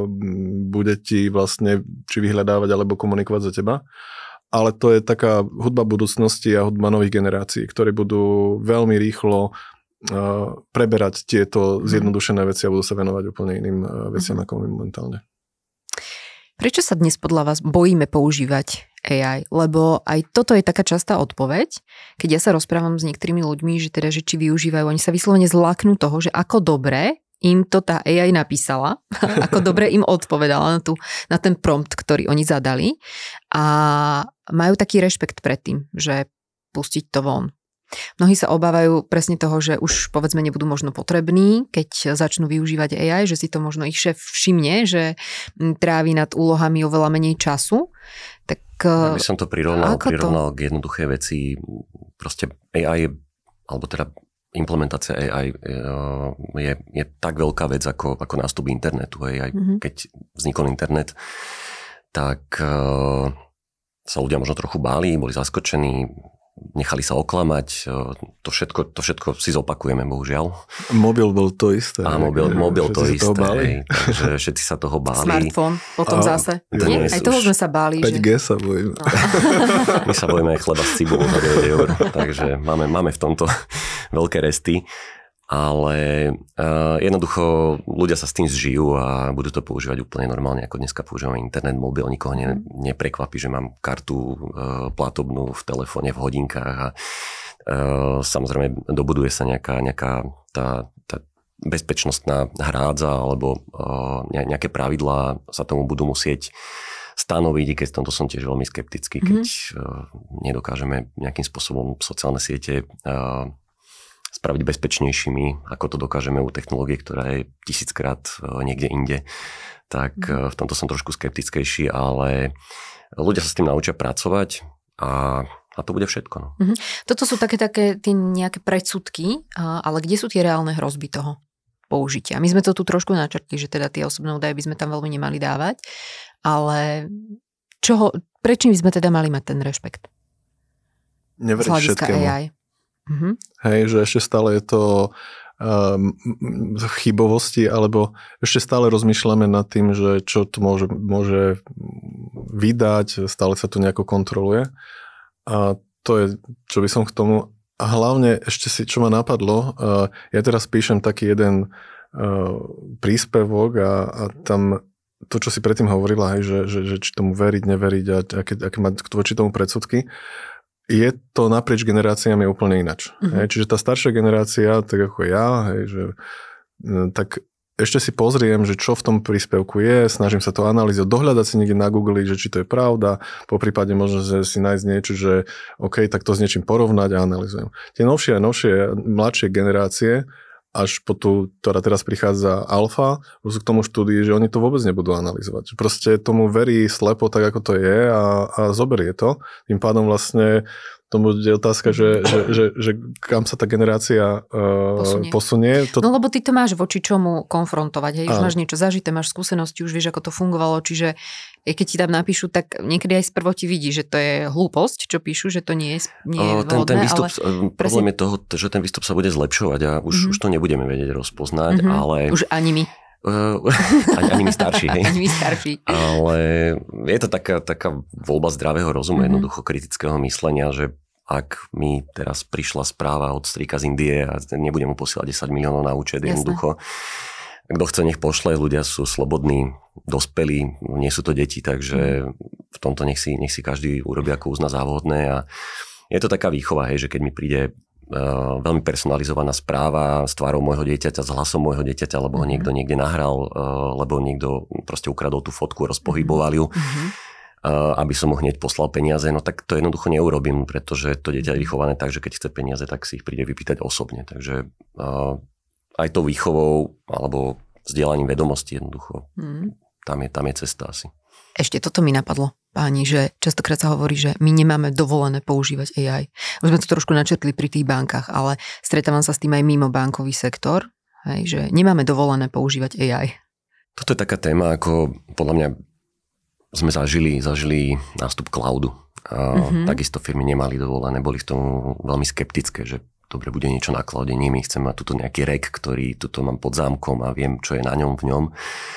bude ti vlastne či vyhľadávať alebo komunikovať za teba. Ale to je taká hudba budúcnosti a hudba nových generácií, ktoré budú veľmi rýchlo uh, preberať tieto zjednodušené veci a budú sa venovať úplne iným uh, veciam mm-hmm. ako momentálne. Prečo sa dnes podľa vás bojíme používať á í? Lebo aj toto je taká častá odpoveď, keď ja sa rozprávam s niektorými ľuďmi, že teda, že či využívajú, oni sa vyslovene zláknú toho, že ako dobre im to tá á í napísala, ako dobre im odpovedala na, tú, na ten prompt, ktorý oni zadali a majú taký rešpekt pred tým, že pustiť to von. Mnohí sa obávajú presne toho, že už povedzme nebudú možno potrební, keď začnú využívať á í, že si to možno ich šéf všimne, že trávi nad úlohami oveľa menej času. Tak ja by som to prirovnal, prirovnal to? K jednoduché veci. Proste á í, alebo teda implementácia á í je, je tak veľká vec ako, ako nástup internetu. Aj mm-hmm. keď vznikol internet, tak uh, sa ľudia možno trochu báli, boli zaskočení, nechali sa oklamať. To všetko, to všetko si zopakujeme, bohužiaľ. Mobil bol to isté. A mobil, mobil to isté. Hej, takže všetci sa toho báli. Smartfón potom a zase. Nie, aj toho sme sa báli. päť gé že... sa bojíme. My sa bojíme aj chleba s cibulou za deväť eur. Takže máme, máme v tomto veľké resty. Ale uh, jednoducho ľudia sa s tým zžijú a budú to používať úplne normálne, ako dneska používame internet, mobil, nikoho ne, neprekvapí, že mám kartu uh, platobnú v telefóne, v hodinkách a uh, samozrejme dobuduje sa nejaká, nejaká tá, tá bezpečnostná hrádza alebo uh, nejaké pravidlá sa tomu budú musieť stanoviť, keď v tomto som tiež veľmi skeptický, keď uh, nedokážeme nejakým spôsobom sociálne siete uh, spraviť bezpečnejšími, ako to dokážeme u technológie, ktorá je tisíckrát niekde inde. Tak mm. v tomto som trošku skeptickejší, ale ľudia sa s tým naučia pracovať a, a to bude všetko. No. Mm-hmm. Toto sú také, také tie nejaké predsudky, ale kde sú tie reálne hrozby toho použitia? My sme to tu trošku načrtli, že teda tie osobné údaje by sme tam veľmi nemali dávať, ale čoho, prečím by sme teda mali mať ten rešpekt? neveriť všetkému. á í. Mhm. Hej, že ešte stále je to um, chybovosti, alebo ešte stále rozmýšľame nad tým, že čo to môže, môže vydať, stále sa to nejako kontroluje. A to je, čo by som k tomu... A hlavne ešte si, čo ma napadlo, uh, ja teraz píšem taký jeden uh, príspevok a, a tam to, čo si predtým hovorila, hej, že, že, že či tomu veriť, neveriť a aké, aké mať voči tomu predsudky, je to naprieč generáciami úplne inač. Mm-hmm. Hej, čiže tá staršia generácia, tak ako ja, hej, že, tak ešte si pozriem, že čo v tom príspevku je, snažím sa to analyzovať, dohľadať si niekde na Google, že či to je pravda, po prípade možno, že si nájsť niečo, že OK, tak to s niečím porovnať a analyzujem. Tie novšie a novšie, mladšie generácie, až po tú, ktorá teraz prichádza alfa, sú k tomu štúdii, že oni to vôbec nebudú analyzovať. Proste tomu verí slepo tak, ako to je a, a zoberie to. Tým pádom vlastne to bude otázka, že, že, že, že kam sa tá generácia uh, posunie. posunie. To... No lebo ty to máš voči čomu konfrontovať. Hej? Už a. máš niečo zažité, máš skúsenosti, už vieš, ako to fungovalo. Čiže keď ti tam napíšu, tak niekedy aj sprvo ti vidí, že to je hlúposť, čo píšu, že to nie je, nie je ten, vhodné. Ten výstup, ale problém je toho, že ten výstup sa bude zlepšovať a už, mm-hmm. už to nebudeme vedieť rozpoznať. Mm-hmm. Ale... Už ani my. Uh, ani, ani my starší, hej. Ani my starší. Ale je to taká, taká voľba zdravého rozumu, mm-hmm. jednoducho kritického myslenia, že ak mi teraz prišla správa od strýka z Indie a nebudem mu posielať desať miliónov na účet, Jasne. Jednoducho. Kto chce, nech pošle, ľudia sú slobodní, dospelí, nie sú to deti, takže v tomto nech si, nech si každý urobí, ako uzná závodné. A je to taká výchova, hej, že keď mi príde Uh, veľmi personalizovaná správa s tvárou môjho dieťaťa, s hlasom môjho dieťaťa, lebo ho mm-hmm. niekto niekde nahral, uh, lebo niekto proste ukradol tú fotku, rozpohyboval ju, mm-hmm. uh, aby som mu hneď poslal peniaze, no tak to jednoducho neurobím, pretože to dieťa je vychované tak, že keď chce peniaze, tak si ich príde vypýtať osobne. Takže uh, aj tou výchovou alebo vzdielaním vedomostí jednoducho, mm. tam, je, tam je cesta asi. Ešte toto mi napadlo, páni, že častokrát sa hovorí, že my nemáme dovolené používať á í. Už sme to trošku načrtli pri tých bankách, ale stretávam sa s tým aj mimo bankový sektor, hej, že nemáme dovolené používať á í. Toto je taká téma, ako podľa mňa sme zažili, zažili nástup cloudu. A mm-hmm. takisto firmy nemali dovolené, boli v tom veľmi skeptické, že dobre, bude niečo na cloude, nie, my chceme mať tuto nejaký rack, ktorý tuto mám pod zámkom a viem, čo je na ňom, v ňom.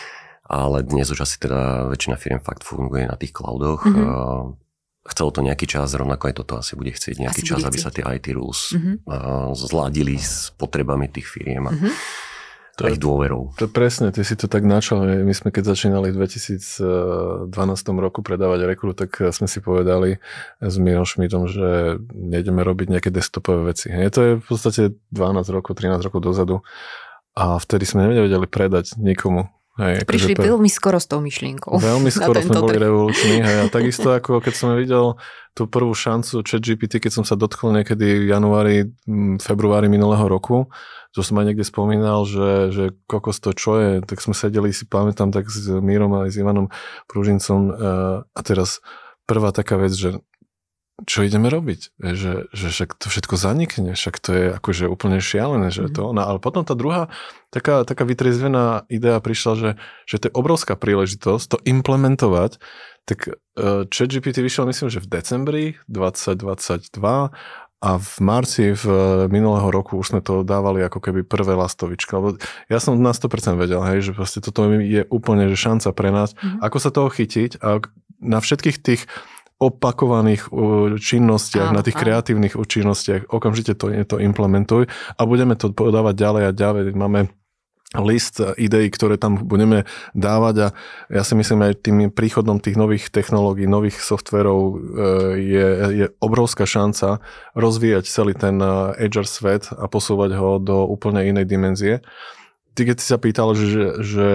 Ale dnes už asi teda väčšina firiem fakt funguje na tých cloudoch. Mm-hmm. Chcelo to nejaký čas, rovnako aj toto asi bude chcieť nejaký asi čas, aby sa tie í té rules mm-hmm. zladili s potrebami tých firiem a, mm-hmm. a ich dôverou. To, presne, ty si to tak načal. My sme keď začínali v dvetisícdvanásť roku predávať Recruit, tak sme si povedali s Mírom Šmídom, že nejdeme robiť nejaké desktopové veci. Je to je v podstate dvanásť rokov, trinásť rokov dozadu a vtedy sme nevedeli predať nikomu. Hej, prišli pre... veľmi skoro s tou myšlienkou. Veľmi skoro sme boli revoluční. Hej, a takisto ako keď som videl tú prvú šancu ChatGPT, keď som sa dotkol niekedy v januári, februári minulého roku, to som aj niekde spomínal, že, že kokos to čo je, tak sme sedeli, si pamätám tak s Mírom a s Ivanom Pružincom a teraz prvá taká vec, že čo ideme robiť? Že, že však to všetko zanikne, však to je akože úplne šialené, že to. No, ale potom tá druhá taká, taká vytriezvená idea prišla, že, že to je obrovská príležitosť to implementovať. Tak ChatGPT vyšiel, myslím, že v decembri dvetisícdvadsaťdva a v marci v minulého roku už sme to dávali ako keby prvé lastovička. Ja som na sto percent vedel, hej, že proste toto je úplne že šanca pre nás. Mm-hmm. Ako sa toho chytiť a na všetkých tých opakovaných činnostiach, áno, na tých áno. kreatívnych činnostiach, okamžite to, to implementuj a budeme to podávať ďalej a ďalej. Máme list ideí, ktoré tam budeme dávať a ja si myslím aj tým príchodom tých nových technológií, nových softverov je, je obrovská šanca rozvíjať celý ten Azure svet a posúvať ho do úplne inej dimenzie. Ty keď si sa pýtal, že, že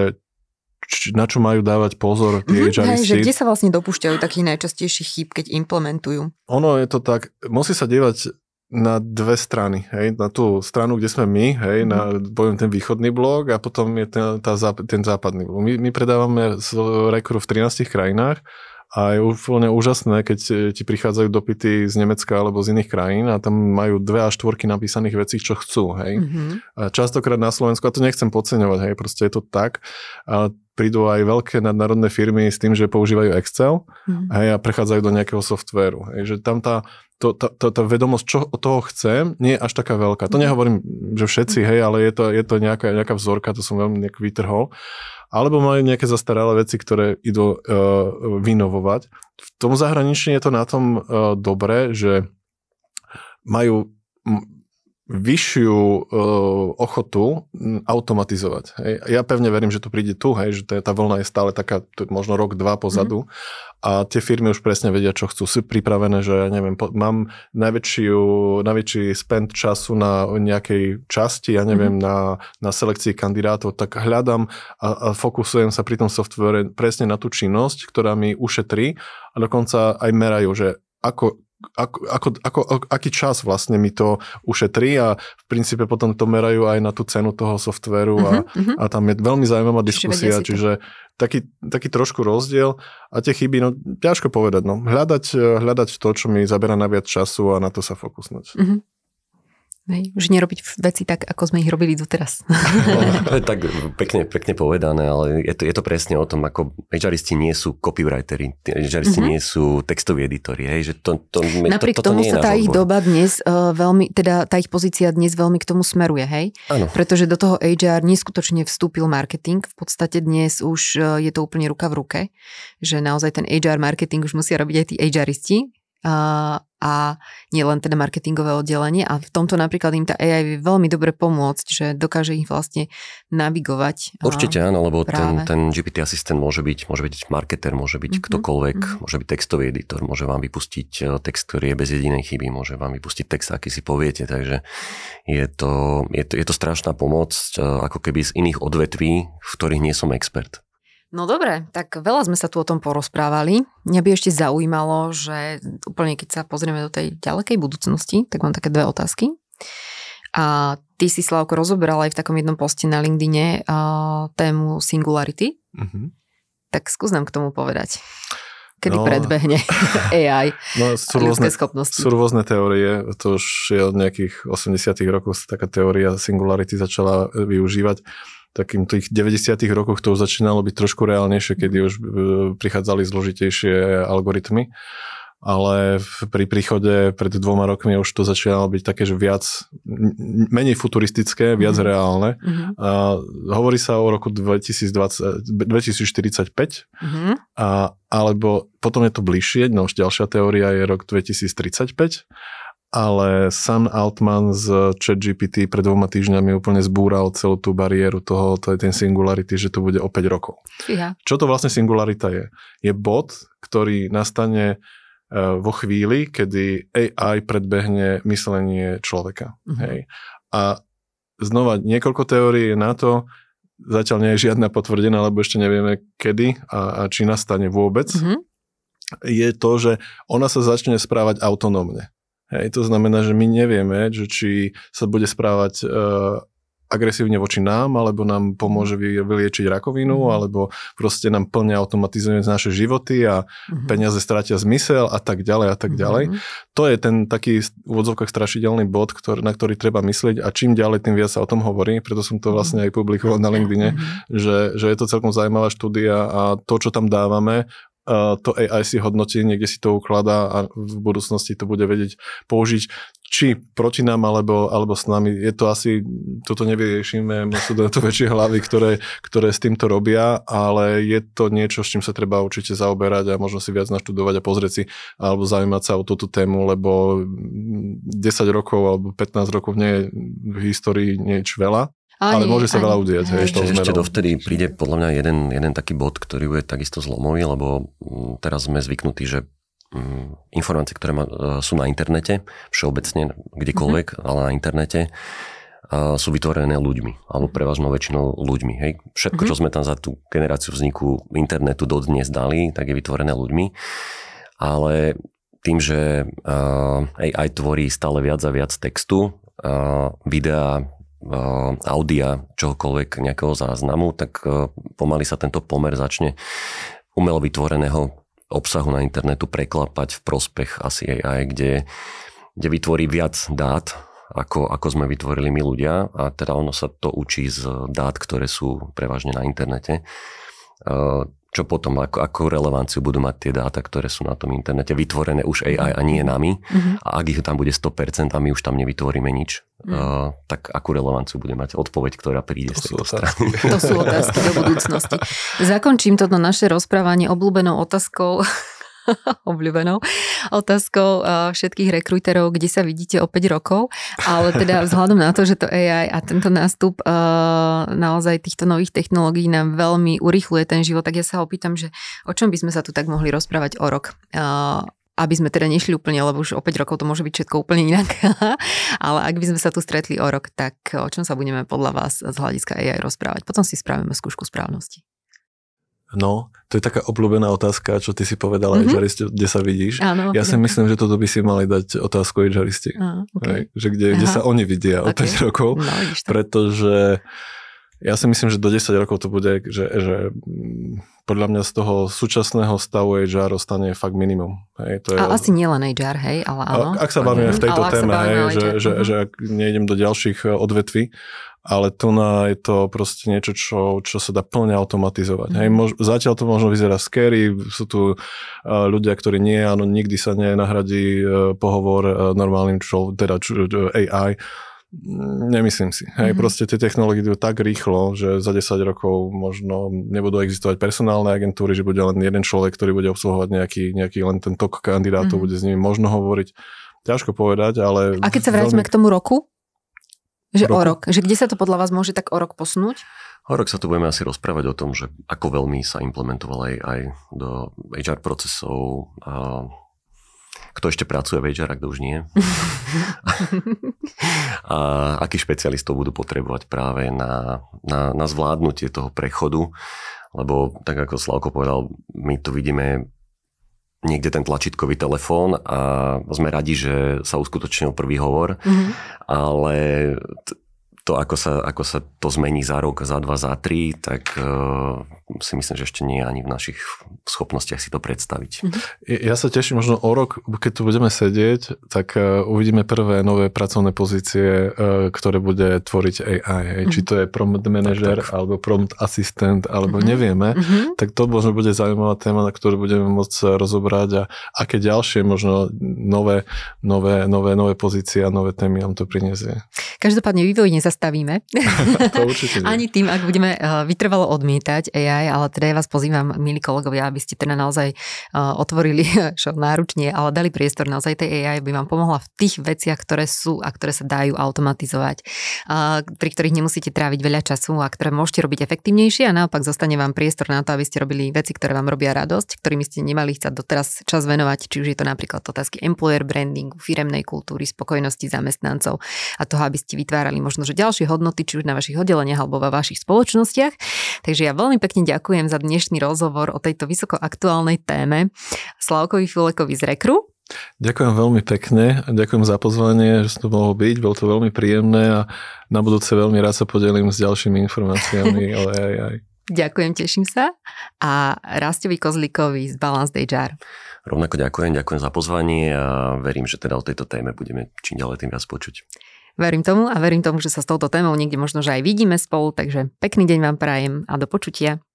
na čo majú dávať pozor tie mm-hmm, hej, že kde sa vlastne dopúšťajú takých najčastejších chýb, keď implementujú? Ono je to tak, musí sa dievať na dve strany, hej, na tú stranu, kde sme my, hej, mm. na poviem ten východný blok a potom je ten, tá, ten západný blok. My, my predávame Recruit v trinástich krajinách a je úplne úžasné, keď ti prichádzajú dopyty z Nemecka alebo z iných krajín a tam majú dve až štvorky napísaných vecí, čo chcú, hej. Mm-hmm. A častokrát na Slovensku, a to nechcem podceňovať, hej, proste je to tak. A prídu aj veľké nadnárodné firmy s tým, že používajú Excel mm. hej, a prechádzajú do nejakého softvéru. Hej, že tam tá, to, tá, tá, tá vedomosť, čo od toho chcem, nie je až taká veľká. To nehovorím, že všetci, hej, ale je to, je to nejaká, nejaká vzorka, to som veľmi nejak vytrhol. Alebo majú nejaké zastaralé veci, ktoré idú uh, vynovovať. V tom zahraničí je to na tom uh, dobré, že majú m- vyššiu uh, ochotu automatizovať. Hej. Ja pevne verím, že to príde tu, hej, že tá vlna je stále taká, možno rok, dva pozadu. Mm. A tie firmy už presne vedia, čo chcú. Sú pripravené, že ja neviem, po, mám najväčšiu, najväčší spend času na nejakej časti, ja neviem, mm. na, na selekcii kandidátov, tak hľadám a, a fokusujem sa pri tom softvere presne na tú činnosť, ktorá mi ušetrí a dokonca aj merajú, že ako Ako, ako, ako, aký čas vlastne mi to ušetrí a v princípe potom to merajú aj na tú cenu toho softvéru a, uh-huh. a tam je veľmi zaujímavá diskusia, čiže taký, taký trošku rozdiel a tie chyby, no ťažko povedať, no hľadať, hľadať to, čo mi zabera najviac času a na to sa fokusnúť. Uh-huh. Hej, už nerobiť veci tak, ako sme ich robili doteraz. No, tak pekne, pekne povedané, ale je to, je to presne o tom, ako HRisti nie sú copywriteri, HRisti mm-hmm. nie sú textoví editori. Hej, že to, to, Napriek to, to tomu nie sa tá ich odbor. doba dnes uh, veľmi, teda tá ich pozícia dnes veľmi k tomu smeruje, hej? Áno. Pretože do toho há er neskutočne vstúpil marketing. V podstate dnes už uh, je to úplne ruka v ruke, že naozaj ten há er marketing už musia robiť aj tí HRisti. Uh, a nie len teda marketingové oddelenie a v tomto napríklad im tá á í vie veľmi dobre pomôcť, že dokáže ich vlastne navigovať. Určite áno, lebo ten, práve. ten gé pé té asistent môže byť, môže byť marketer, môže byť mm-hmm. ktokoľvek, mm-hmm. môže byť textový editor, môže vám vypustiť text, ktorý je bez jedinej chyby, môže vám vypustiť text, aký si poviete, takže je to, je to, je to strašná pomoc, ako keby z iných odvetví, v ktorých nie som expert. No dobre, tak veľa sme sa tu o tom porozprávali. Mňa by ešte zaujímalo, že úplne keď sa pozrieme do tej ďalekej budúcnosti, tak mám také dve otázky. A ty si, Slavko, rozoberal aj v takom jednom poste na LinkedIne uh, tému singularity. Uh-huh. Tak skús nám k tomu povedať. Kedy no, predbehne á í no, sú a ľudské rôzne, schopnosti? Sú rôzne teórie. To už je od nejakých osemdesiatych rokov taká teória singularity začala využívať. Takým tých deväťdesiatych rokoch to už začínalo byť trošku reálnejšie, kedy už prichádzali zložitejšie algoritmy. Ale pri príchode pred dvoma rokmi už to začínalo byť také, že viac, menej futuristické, viac mm-hmm. reálne. Mm-hmm. A hovorí sa o roku dvetisícdvadsať, dvetisíctridsaťpäť, mm-hmm. a, alebo potom je to bližšie, no už ďalšia teória je rok dvetisíctridsaťpäť. Ale Sam Altman z ChatGPT pred dvoma týždňami úplne zbúral celú tú bariéru toho, to je ten singularity, že to bude o päť rokov. Fíha. Čo to vlastne singularita je? Je bod, ktorý nastane vo chvíli, kedy á í predbehne myslenie človeka. Uh-huh. Hej. A znova niekoľko teórií je na to, zatiaľ nie je žiadna potvrdená, lebo ešte nevieme kedy a, a či nastane vôbec. Uh-huh. Je to, že ona sa začne správať autonómne. Hej, to znamená, že my nevieme, že či sa bude správať uh, agresívne voči nám, alebo nám pomôže vyliečiť rakovinu, mm. alebo proste nám plne automatizuje naše životy a mm. peniaze stratia zmysel a tak ďalej a tak ďalej. Mm. To je ten taký v úvodzovkách strašidelný bod, ktorý, na ktorý treba myslieť a čím ďalej, tým viac sa o tom hovorí, preto som to vlastne aj publikoval na LinkedIne, mm. že, že je to celkom zaujímavá štúdia a to, čo tam dávame, to á í si hodnotí, niekde si to ukladá a v budúcnosti to bude vedieť použiť či proti nám, alebo, alebo s nami. Je to asi, toto nevyriešime, sú to väčšie hlavy, ktoré, ktoré s týmto robia, ale je to niečo, s čím sa treba určite zaoberať a možno si viac naštudovať a pozrieť si, alebo zaujímať sa o túto tému, lebo desať rokov alebo pätnásť rokov nie je v histórii nič veľa. Ale ani, môže sa ani, veľa udiať. Hej, ešte, ešte dovtedy príde podľa mňa jeden, jeden taký bod, ktorý bude takisto zlomový, lebo teraz sme zvyknutí, že informácie, ktoré má, sú na internete, všeobecne, kdekoľvek, mm-hmm. ale na internete, sú vytvorené ľuďmi, alebo prevažnou väčšinou ľuďmi. Hej. Všetko, mm-hmm. čo sme tam za tú generáciu vzniku internetu dodnes dali, tak je vytvorené ľuďmi. Ale tým, že á í tvorí stále viac a viac textu, videa, audia, čohokoľvek, nejakého záznamu, tak pomaly sa tento pomer začne umelo vytvoreného obsahu na internetu preklapať v prospech asi á í, kde, kde vytvorí viac dát, ako, ako sme vytvorili my ľudia a teda ono sa to učí z dát, ktoré sú prevažne na internete. čo potom, ako, ako relevanciu budú mať tie dáta, ktoré sú na tom internete vytvorené už á í a nie nami. Mm-hmm. A ak ich tam bude sto percent a my už tam nevytvoríme nič, mm. uh, tak akú relevanciu bude mať odpoveď, ktorá príde to z tejto strany. To sú otázky do budúcnosti. Zakončím toto naše rozprávanie obľúbenou otázkou obľúbenou otázkou všetkých rekrúterov, kde sa vidíte o päť rokov, ale teda vzhľadom na to, že to á í a tento nástup naozaj týchto nových technológií nám veľmi urýchluje ten život, tak ja sa opýtam, že o čom by sme sa tu tak mohli rozprávať o rok? Aby sme teda nešli úplne, lebo už o päť rokov to môže byť všetko úplne inak, ale ak by sme sa tu stretli o rok, tak o čom sa budeme podľa vás z hľadiska á í rozprávať? Potom si spravíme skúšku správnosti. No, to je taká obľúbená otázka, čo ty si povedala, mm-hmm. HRisti, kde sa vidíš. Áno, ja si myslím, že toto by si mali dať otázku HRisti. Á, okay. Že kde, kde sa oni vidia o okay. päť rokov, no, pretože ja si myslím, že do desať rokov to bude, že, že podľa mňa z toho súčasného stavu há er ostane fakt minimum. Hej, to je, a asi nie len há er, hej, ale áno. Ak sa bavíme v tejto téme, hej, že, že, uh-huh. že ak nejdem do ďalších odvetví, ale tu na je to proste niečo, čo, čo sa dá plne automatizovať. Mm. Hej, mož, zatiaľ to možno vyzerá scary, sú tu uh, ľudia, ktorí nie, áno, nikdy sa nenahradí uh, pohovor uh, normálnym čo, teda čo, á í. Nemyslím si. Hej, mm. proste tie technológie idú tak rýchlo, že za desať rokov možno nebudú existovať personálne agentúry, že bude len jeden človek, ktorý bude obsluhovať nejaký, nejaký len ten tok kandidátov, mm. bude s nimi možno hovoriť. Ťažko povedať, ale... A keď sa vrátime veľmi... k tomu roku? Že roku? O rok. Že kde sa to podľa vás môže tak o rok posunúť? O rok sa tu budeme asi rozprávať o tom, že ako veľmi sa implementoval aj, aj do há er procesov. A kto ešte pracuje v há er a kto už nie. A akých špecialistov budú potrebovať práve na, na, na zvládnutie toho prechodu. Lebo tak ako Slavko povedal, my tu vidíme niekde ten tlačítkový telefón a sme radi, že sa uskutočnil prvý hovor, mm-hmm. ale t- to, ako sa, ako sa to zmení za rok, za dva, za tri, tak uh, si myslím, že ešte nie je ani v našich schopnostiach si to predstaviť. Mm-hmm. Ja sa teším možno o rok, keď tu budeme sedieť, tak uh, uvidíme prvé nové pracovné pozície, uh, ktoré bude tvoriť á í. Mm-hmm. Či to je prompt manažer, alebo prompt asistent, alebo mm-hmm. nevieme, mm-hmm. tak to možno bude zaujímavá téma, na ktorú budeme môcť rozobrať a aké ďalšie možno nové, nové, nové, nové pozície a nové témy nám to prinesie. Každopádne vývoj nezastavíme. To určite nie. Ani tým, ak budeme vytrvalo odmietať á í, ale teda ja vás pozývam, milí kolegovia, aby ste teda naozaj otvorili čo náručne, ale dali priestor naozaj tej á í, by vám pomohla v tých veciach, ktoré sú a ktoré sa dajú automatizovať, pri ktorých nemusíte tráviť veľa času a ktoré môžete robiť efektívnejšie a naopak zostane vám priestor na to, aby ste robili veci, ktoré vám robia radosť, ktorými ste nemali chcieť doteraz čas venovať, či už je to napríklad otázky employer brandingu, firemnej kultúry, spokojnosti zamestnancov a toho, aby ste vytvárali možno že ďalšie hodnoty, či už na vašich oddeleniach alebo vo vašich spoločnostiach. Takže ja veľmi pekne ďakujem za dnešný rozhovor o tejto vysoko aktuálnej téme Slavkovi Fulekovi z Rekru. Ďakujem veľmi pekne a ďakujem za pozvanie, že som to mohol byť. Bolo to veľmi príjemné a na budúce veľmi rád sa podelím s ďalšími informáciami o á í. Ďakujem, teším sa. A Rastovi Kozlíkovi z Balanced há er. Rovnako ďakujem, ďakujem za pozvanie a verím, že teda o tejto téme budeme čím ďalej tým viac počuť. Verím tomu a verím tomu, že sa s touto témou niekde možno, že aj vidíme spolu, takže pekný deň vám prajem a do počutia.